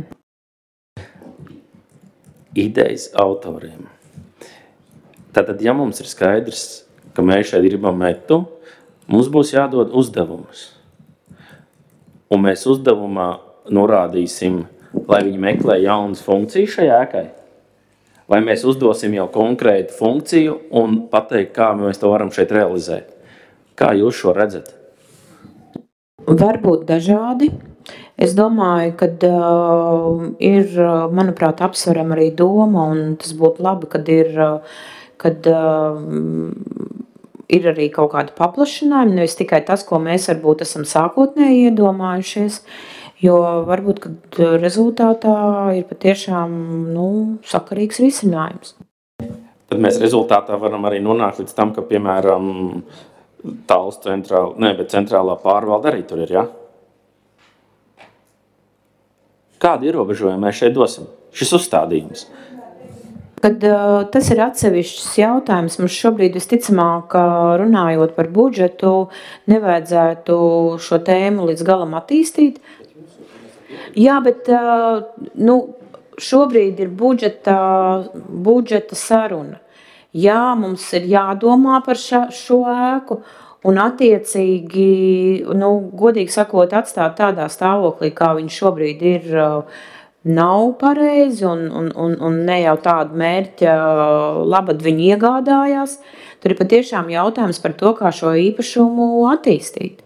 Idejas autoriem. Tātad, ja mums ir skaidrs, ka mēs šeit gribam metu, mums būs jādod uzdevumus. Un mēs uzdevumā norādīsim, lai viņi meklē jaunas funkcijas šajā ēkai. Vai mēs uzdosim jau konkrētu funkciju un pateikt, kā mēs to varam šeit realizēt. Kā jūs šo redzat? Varbūt dažādi. Es domāju, ka uh, ir, manuprāt, apsveram arī doma, un tas būtu labi, kad ir, kad, uh, ir arī kaut kāda paplašinājuma, nevis tikai tas, ko mēs varbūt esam sākotnēji iedomājušies, jo varbūt, kad rezultātā ir patiešām nu, sakarīgs risinājums. Tad mēs rezultātā varam arī nonākt līdz tam, ka, piemēram, Talsu centrāla, ne, bet centrālā pārvalde arī tur ir, jā? kādu ierobežojumu mēs šeit dosim? Šis uzstādījums. Kad, uh, tas ir atsevišķs jautājums. Mums šobrīd visticamāk, runājot par budžetu, nevajadzētu šo tēmu līdz galam attīstīt. Jā, bet uh, nu, šobrīd ir budžeta, budžeta saruna. Jā, mums ir jādomā par ša, šo ēku. Un attiecīgi, nu, godīgi sakot, atstāt tādā stāvoklī, kā viņš šobrīd ir, nav pareizi un, un, un, un ne jau tādu mērķa labad viņi iegādājās. Tur ir patiešām jautājums par to, kā šo īpašumu attīstīt.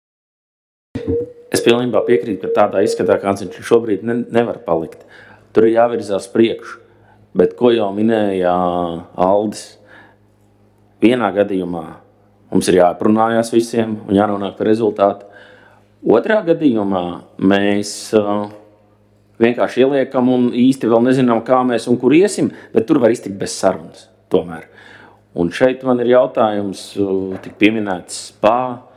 Es pilnībā piekrītu, ka tādā izskatā, kāds viņš šobrīd ne, nevar palikt. Tur ir jāvirzās priekšu. Bet, ko jau minēja Aldis, vienā gadījumā mums ir jāprunājās visiem un jānonāk par rezultātu. Otrā gadījumā mēs uh, vienkārši ieliekam un īsti vēl nezinām, kā mēs un kur iesim, bet tur var iztikt bez sarunas tomēr. Un šeit man ir jautājums, uh, tik pieminēts spā,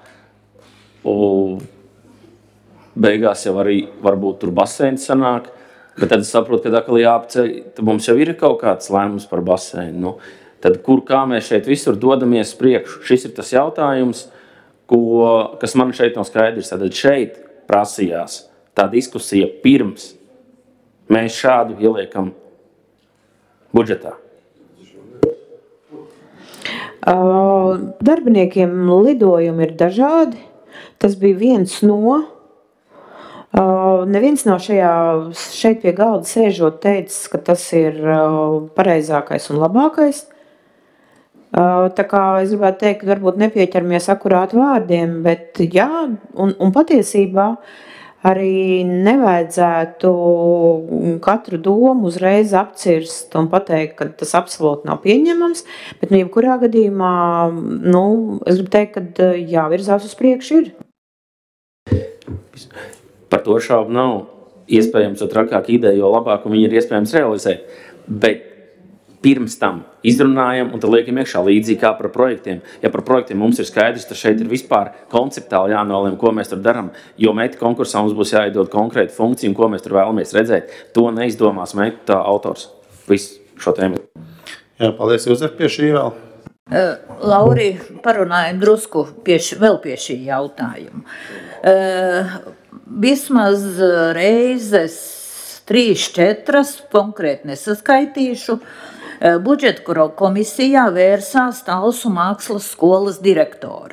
un beigās jau arī varbūt tur baseins sanāk, bet tad es saprotu, ka atkal jāapceļ, tad mums jau ir kaut kāds lēmums par baseinu. Nu, tad kur, kā mēs šeit visur dodamies priekšu? Šis ir tas jautājums, ko, kas man šeit nav skaidrs. Tad šeit prasījās tā diskusija pirms mēs šādu ieliekam budžetā. Uh, darbiniekiem lidojumi ir dažādi. Tas bija viens no. Uh, neviens nav šajā, šeit pie galda sēžot teicis, ka tas ir uh, pareizākais un labākais. Tā kā es gribētu teikt, ka varbūt nepieķeramies akurāt vārdiem, bet jā, un, un patiesībā arī nevajadzētu katru domu uzreiz apcirst un pateikt, ka tas absolūti nav pieņemams, bet nu, jebkurā gadījumā, nu, es gribu teikt, ka jāvirzās uz priekšu ir. Par to šaubu nav iespējams, jo trakāk ideja, jo labāk viņi ir iespējams realizēt, bet pirms tam izrunājam un tad liekam iekšā līdzīgi kā par projektiem. Ja par projektiem mums ir skaidrs, tad šeit ir vispār konceptuāli jānolem, ko mēs tur darām, jo meta konkursā mums būs jāiedod konkrēta funkcija un ko mēs tur vēlamies redzēt. To neizdomās meta autors. Viss šo tēmu. Jā, paldies, Jozef, pie šī vēl. Uh, Lauri, parunājam drusku pie š, vēl pie šī jautājuma. Uh, vismaz reizes trīs, četras, konkrēti nesaskaitīšu, budžeta komisijā vērsās Talsu mākslas skolas direktori.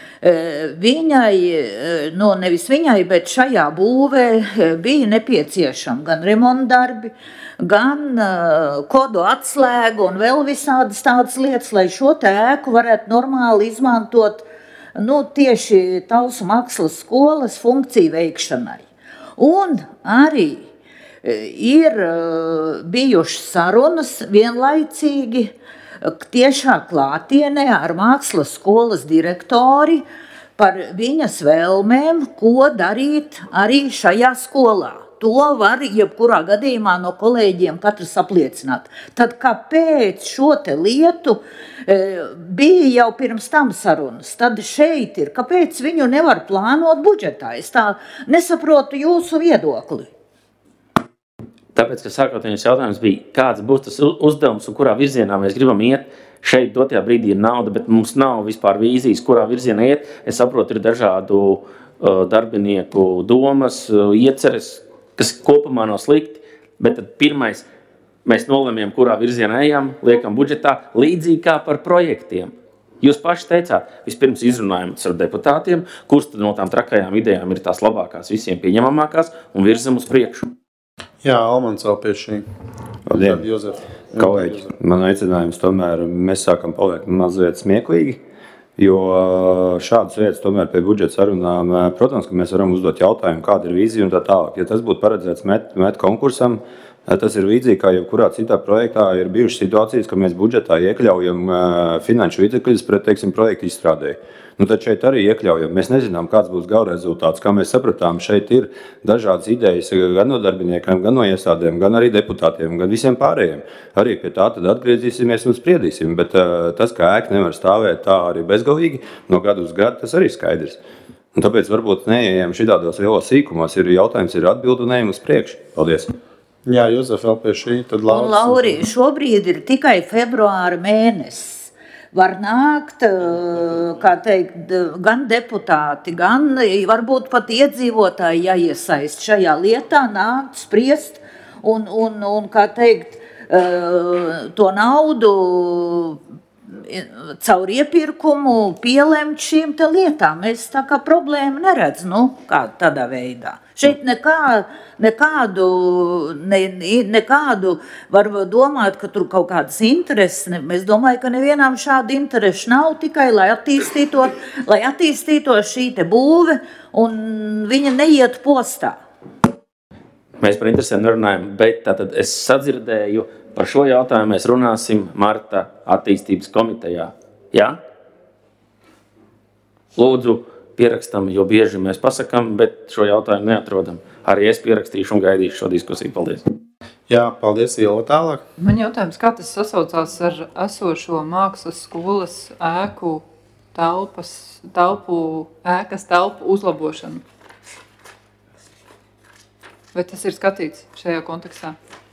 Viņai, no nevis viņai, bet šajā būvē bija nepieciešami gan remontdarbi, gan kodu atslēgu un vēl visādas tādas lietas, lai šo ēku varētu normāli izmantot nu, tieši Talsu mākslas skolas funkciju veikšanai. Un arī ir bijušas sarunas vienlaicīgi tiešā klātienē ar mākslas skolas direktori par viņas vēlmēm, ko darīt arī šajā skolā. To var jebkurā gadījumā no kolēģiem katrs apliecināt. Tad kāpēc šo te lietu e, bija jau pirms tam sarunas? Tad šeit ir, kāpēc viņu nevar plānot budžetā? Es tā nesaprotu jūsu viedokli. Tāpēc, ka sākotnējais jautājums bija, kāds būs tas uzdevums un kurā virzienā mēs gribam iet. Šeit dotajā brīdī ir nauda, bet mums nav vispār vīzijas, kurā virzienā iet. Es saprotu, ir dažādu uh, darbinieku domas, uh, ieceres, kas kopumā nav slikti, bet tad pirmais mēs nolemjam, kurā virzienā ejam, liekam budžetā, līdzīgi kā par projektiem. Jūs paši teicāt, vispirms izrunājam ar deputātiem, kurš tad no tām trakajām idejām ir tās labākās, visiem pieņemamākās un virzam uz priekšu. Jā, Almans vēl pie šī. Labdien, kolēģi. Man aicinājums tomēr, mēs sākam paliekt mazliet smieklīgi, jo šādas lietas tomēr pie budžeta sarunām, protams, ka mēs varam uzdot jautājumu, kāda ir vīzija un tā tālāk. Ja tas būtu paredzēts met, met konkursam, tas ir līdzīgi, kā jebkurā citā projektā ir bijušas situācijas, ka mēs budžetā iekļaujam finanšu līdzekļus pret, teiksim, projektu izstrādēju. Nu, tad šeit arī iekļaujam. Mēs nezinām, kāds būs gala rezultāts. Kā mēs sapratām, šeit ir dažādas idejas gan no darbiniekiem, gan no iestādēm, gan arī deputātiem, gan visiem pārējiem. Arī pie tā tad atgriezīsimies un spriedīsim. Bet uh, tas, ka ēka nevar stāvēt tā arī bezgalīgi, no gadu uz gadu, tas arī skaidrs. Un tāpēc varbūt neejam šitādos lielos sīkumos, ir jautājums, ir atbildi un ejam uz priekšu. Paldies! Jā, Jozef, vēl pie šī, tad Lauris. Un, Lauri, šobrīd ir tikai februāra mēnesis. Var nākt, kā teikt, gan deputāti, gan varbūt pat iedzīvotāji jāiesaist šajā lietā, nākt, spriest un, un, un kā teikt, to naudu caur iepirkumu pielemt šīm te lietām. Es tā kā problēmu neredzu, nu, kā tādā veidā. Šeit nekā, nekādu, ne, nekādu var domāt, ka tur kaut kādas intereses. Es domāju, ka nevienam šādu interesu nav, tikai lai attīstītos, lai attīstītos šī te būve un viņa neiet postā. Mēs par interesēm nerunājam, bet tātad es sadzirdēju, par šo jautājumu mēs runāsim marta attīstības komitejā. Jā? Lūdzu, pierakstam, jo bieži mēs pasakam, bet šo jautājumu neatrodam. Arī es pierakstīšu un gaidīšu šo diskusiju. Paldies. Jā, paldies, Ilva, tālāk. Man jautājums, kā tas sasaucās ar esošo mākslas skolas ēku telpas, telpu, ēkas telpu uzlabošanu? Vai tas ir skatīts šajā kontekstā?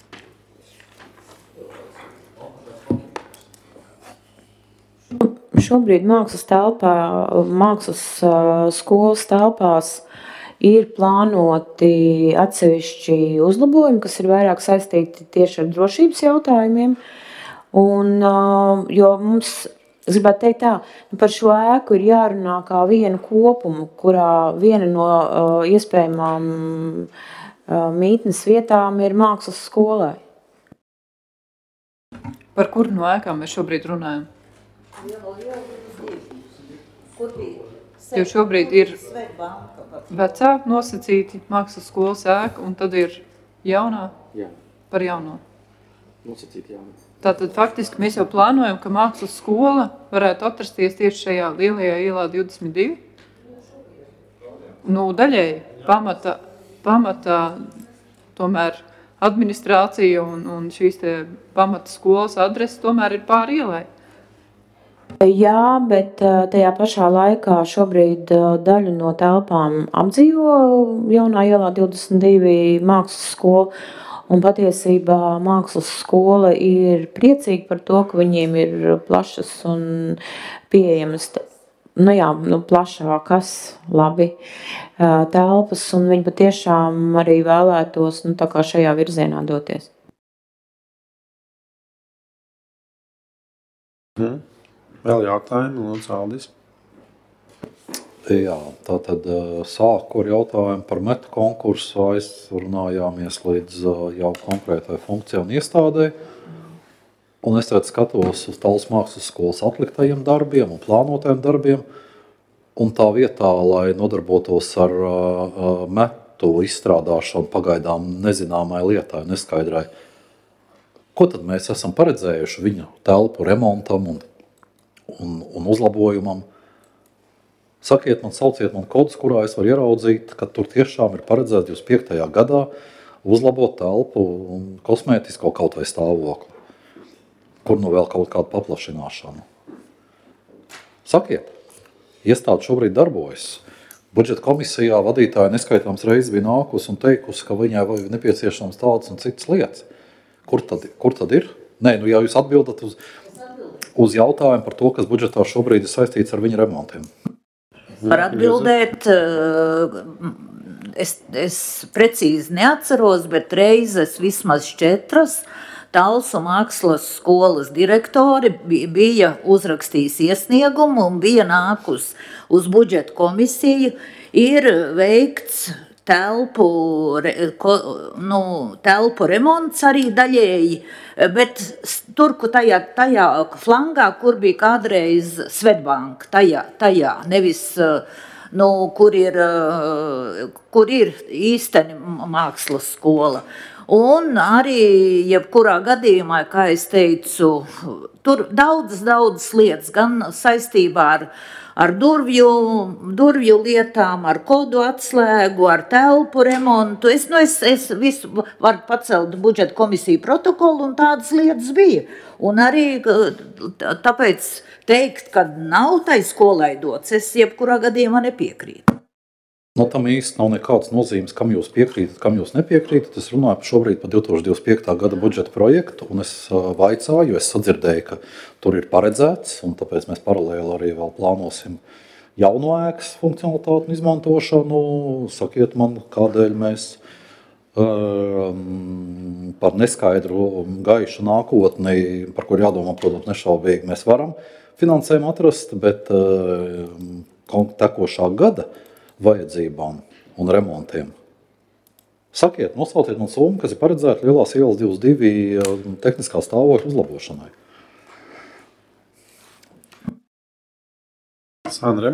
Šobrīd mākslas telpā, mākslas skolas telpās ir plānoti atsevišķi uzlabojumi, kas ir vairāk saistīti tieši ar drošības jautājumiem. Un, jo mums, es gribētu teikt tā, par šo ēku ir jārunā kā vienu kopumu, kurā viena no iespējamām mītnes vietām ir mākslas skolai. Par kuru no ēkām mēs šobrīd runājam? Jo šobrīd ir vecā nosacīti mākslas skolas ēka, un tad ir jaunā Jā. Par jauno. Nosacīti jauno. Tātad faktiski mēs jau plānojam, ka mākslas skola varētu atrasties tieši šajā lielajā ielā divdesmit divi. Nu, daļēji pamata, pamata tomēr administrācija un, un šīs te pamata skolas adreses tomēr ir pāri ielai. Jā, bet tajā pašā laikā šobrīd daļu no telpām apdzīvo jaunā ielā divdesmit divi mākslas skola. Un patiesībā mākslas skola ir priecīga par to, ka viņiem ir plašas un pieejamas, nu jā, nu plašākas, labi, telpas. Un viņi patiešām arī vēlētos, nu tā kā šajā virzienā doties. Hmm. Vēl jautājumi, lūdzu, Aldis. Jā, tātad sāku ar jautājumu par metu konkursu, aizrunājāmies līdz jau konkrētai funkcijai un iestādē. Un es tagad skatos uz Tallas mākslas skolas atliktajiem darbiem un plānotajiem darbiem. Un tā vietā, lai nodarbotos ar metu izstrādāšanu pagaidām nezināmai lietai, neskaidrai, ko tad mēs esam paredzējuši viņu telpu remontam un Un, un uzlabojumam. Sakiet man, sauciet man kodus, kurā es varu ieraudzīt, ka tur tiešām ir paredzēts divdesmit piektajā gadā uzlabot telpu un kosmētisko kaut vai stāvokli. Kur nu vēl kaut kādu paplašināšanu. Sakiet, iestāde šobrīd darbojas. Budžeta komisijā vadītāja neskaitāms reizes bija nākusi un teikusi, ka viņai nepieciešams tādas un citas lietas. Kur tad, kur tad ir? Nē, nu ja jūs atbildat uz... uz jautājumu par to, kas budžetā šobrīd ir saistīts ar viņa remontiem. Var atbildēt, es, es precīzi neatceros, bet reizes vismaz četras Tallas mākslas skolas direktori bija uzrakstījis iesniegumu un bija nākus uz budžeta komisiju, ir veikts telpu, nu, telpu remonts arī daļēji, bet tur, tajā, tajā flangā, kur bija kādreiz Svetbanka, tajā, tajā, nevis, nu, kur ir, kur ir īsteni mākslas skola. Un arī, jebkurā gadījumā, kā es teicu, tur daudzas, daudzas lietas, gan saistībā ar ar durvju, durvju lietām, ar kodu atslēgu, ar telpu remontu. Es, nu, es, es visu varu pacelt budžeta komisiju protokolu, un tādas lietas bija. Un arī tāpēc teikt, ka nav tai skolai dots, es jebkurā gadījumā nepiekrītu. Nu, tam īsti nav nekādas nozīmes, kam jūs piekrītat, kam jūs nepiekrītat. Es runāju par šobrīd par divtūkstoš divdesmit piekta gada budžeta projektu, un es vaicāju, jo es sadzirdēju, ka tur ir paredzēts, un tāpēc mēs paralēli arī vēl plānosim jauno ēkas funkcionalitāti un izmantošanu. Sakiet man, kādēļ mēs um, par neskaidru gaišu nākotni, par kur jādomā, protams, nešaubīgi mēs varam finansējumu atrast, bet um, tekošā gada vajadzībām un remontiem. Sakiet, nosauciet man summu, kas ir paredzēta Lielās ielas divdesmit divi tehniskā stāvokļa uzlabošanai. Sandra?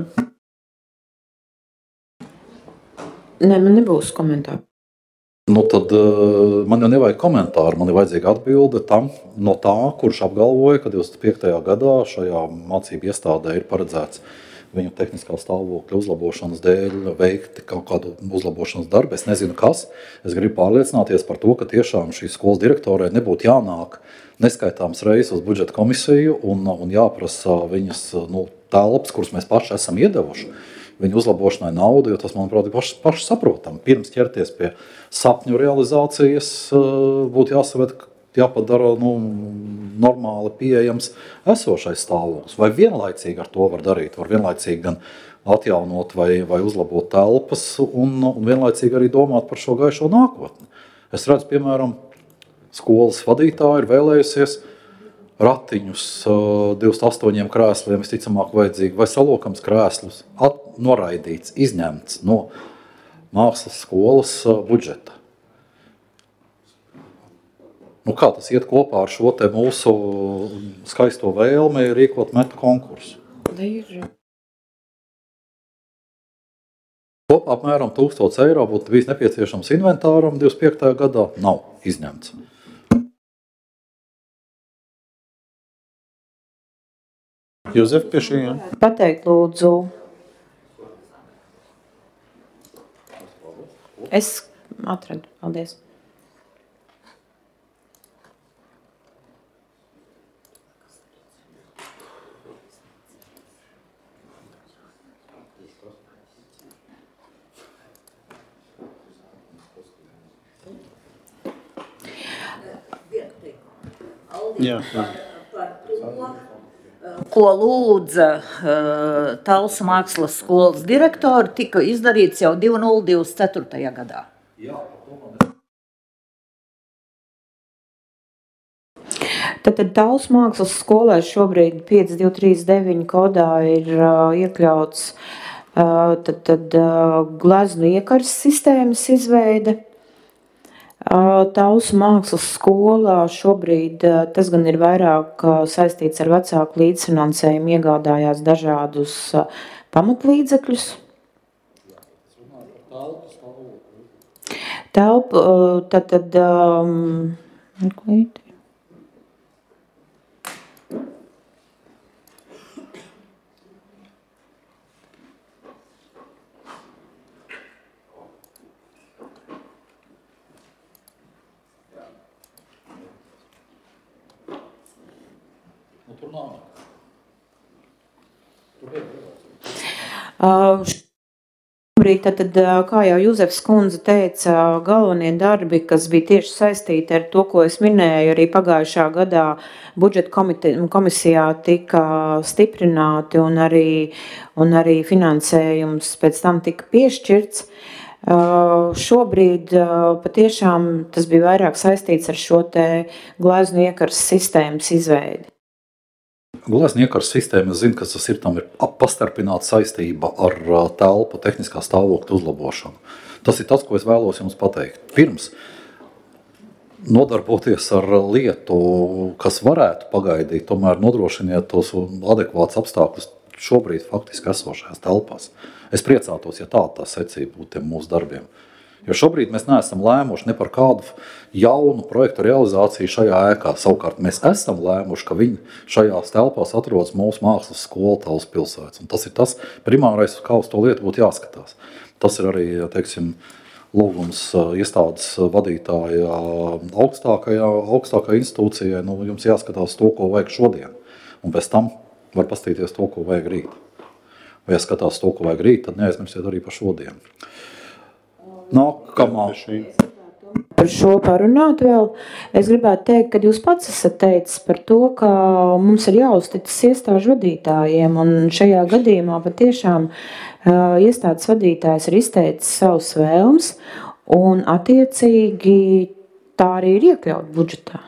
Nē, man nebūs komentāru. Nu tad uh, man jau nevajag komentāru, man ir vajadzīga atbilde tam no tā, kurš apgalvoja, ka divdesmit piektajā gadā šajā mācību iestādē ir paredzēts viņu tehniskā stāvokļa uzlabošanas dēļ veikti kaut kādu uzlabošanas darbu. Es nezinu, kas. Es gribu pārliecināties par to, ka tiešām šīs skolas direktorai nebūtu jānāk neskaitāms reizes uz budžeta komisiju un, un jāprasa viņas nu, telpas, kuras mēs paši esam iedevuši, viņu uzlabošanai naudu, jo tas, manuprāt, ir paši, paši saprotam. Pirms ķerties pie sapņu realizācijas būtu jāsavet, jāpadara nu, normāli pieejams esošais stāvoklis. Vai vienlaicīgi ar to var darīt? Var vienlaicīgi gan atjaunot vai, vai uzlabot telpas un, un vienlaicīgi arī domāt par šo gaišo nākotni. Es redzu, piemēram, skolas vadītāji ir vēlējusies ratiņus divdesmit astoņiem krēsliem, visticamāk vajadzīgi, vai salokams krēslus at, noraidīts, izņemts no mākslas skolas budžeta. Nu, kā tas iet kopā ar šo te mūsu skaisto vēlmi rīkot metu konkursu? Līži. Kopā apmēram tūkstots eiro būtu bijis nepieciešams inventāram divdesmit piektajā gadā, nav izņemts. Jozef, pie šī, jā? Pateikt lūdzu. Es atradu, paldies. Jā, jā. Ko lūdza uh, Talsu mākslas skolas direktori, tika izdarīts jau divi nulle divdesmit ceturtajā gadā. Tātad Talsu mākslas skolā šobrīd pieci divi trīs deviņi kodā ir uh, iekļauts uh, tad, tad, uh, gleznu iekaras sistēmas izveide. Talsu mākslas skolā šobrīd tas gan ir vairāk saistīts ar vecāku līdzfinansējumu, iegādājās dažādus pamatlīdzekļus. Telpu, tad, tad, um, Uh, šobrīd, tad, kā jau Juzefs kundze teica, galvenie darbi, kas bija tieši saistīti ar to, ko es minēju, arī pagājušā gadā budžeta komisijā tika stiprināti un arī, un arī finansējums pēc tam tika piešķirts. Uh, šobrīd uh, patiešām tas bija vairāk saistīts ar šo te gleznu iekaras sistēmas izveidi. Gleznu iekaras sistēma, es zinu, kas tas ir, tam ir pastarpināta saistība ar telpu tehniskā stāvokļa uzlabošanu. Tas ir tas, ko es vēlos jums pateikt. Pirms nodarboties ar lietu, kas varētu pagaidīt, tomēr nodrošiniet tos adekvātus apstākļus šobrīd faktiski esošajās telpās. Es priecātos, ja tāda tā secība būtu tiem mūsu darbiem. Jo šobrīd mēs neesam lēmuši ne par kādu jaunu projektu realizāciju šajā ēkā. Savukārt mēs esam lēmuši, ka viņi šajās telpās atrodas mūsu mākslas skola Talsu pilsētas. Un tas ir tas primārais, kā uz to lietu būtu jāskatās. Tas ir arī, teiksim, lūgums iestādes vadītāja augstākajā, augstākajā institūcijai. Nu, jums jāskatās to, ko vajag šodien. Un pēc tam var pastīties to, ko vajag rīt. vai ja skatās to, ko vajag rīt, tad neaizmirsiet arī par šodienu. Nākamā. Par šo parunāt vēl. Es gribētu teikt, ka jūs pats esat teicis par to, ka mums ir jāuzticas iestāžu vadītājiem, un šajā gadījumā patiešām uh, iestādes vadītājs ir izteicis savus vēlmes, un attiecīgi tā arī ir iekļaut budžetā.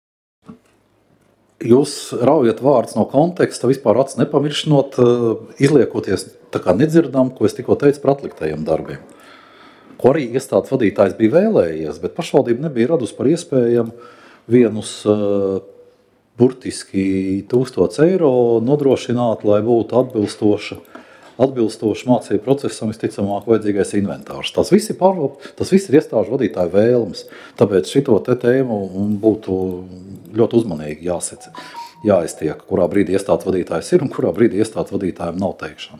Jūs raujat vārdus no konteksta, vispār acis nepamiršinot, izliekoties tā kā nedzirdam, ko es tikko teicu par atliktajiem darbiem. Ko arī iestādes vadītājs bija vēlējies, bet pašvaldība nebija radusi par iespējamu vienus uh, burtiski tūkstots eiro nodrošināt, lai būtu atbilstoša, atbilstoša mācību procesam visticamāk vajadzīgais inventārs. Tas viss ir, pār, tas viss ir iestāžu vadītāju vēlmes, tāpēc šito te tēmu būtu ļoti uzmanīgi jāsec, jāiztiek, kurā brīdī iestādes vadītājs ir un kurā brīdī iestādes vadītājiem nav teikšana.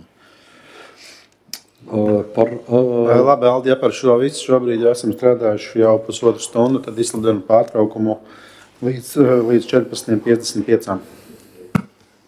Uh, par, uh... Labi, Aldi, ja par šo visu šobrīd jau esam strādājuši jau pusotru stundu, tad izsludinu pārtraukumu līdz, līdz četrpadsmit piecdesmit pieci.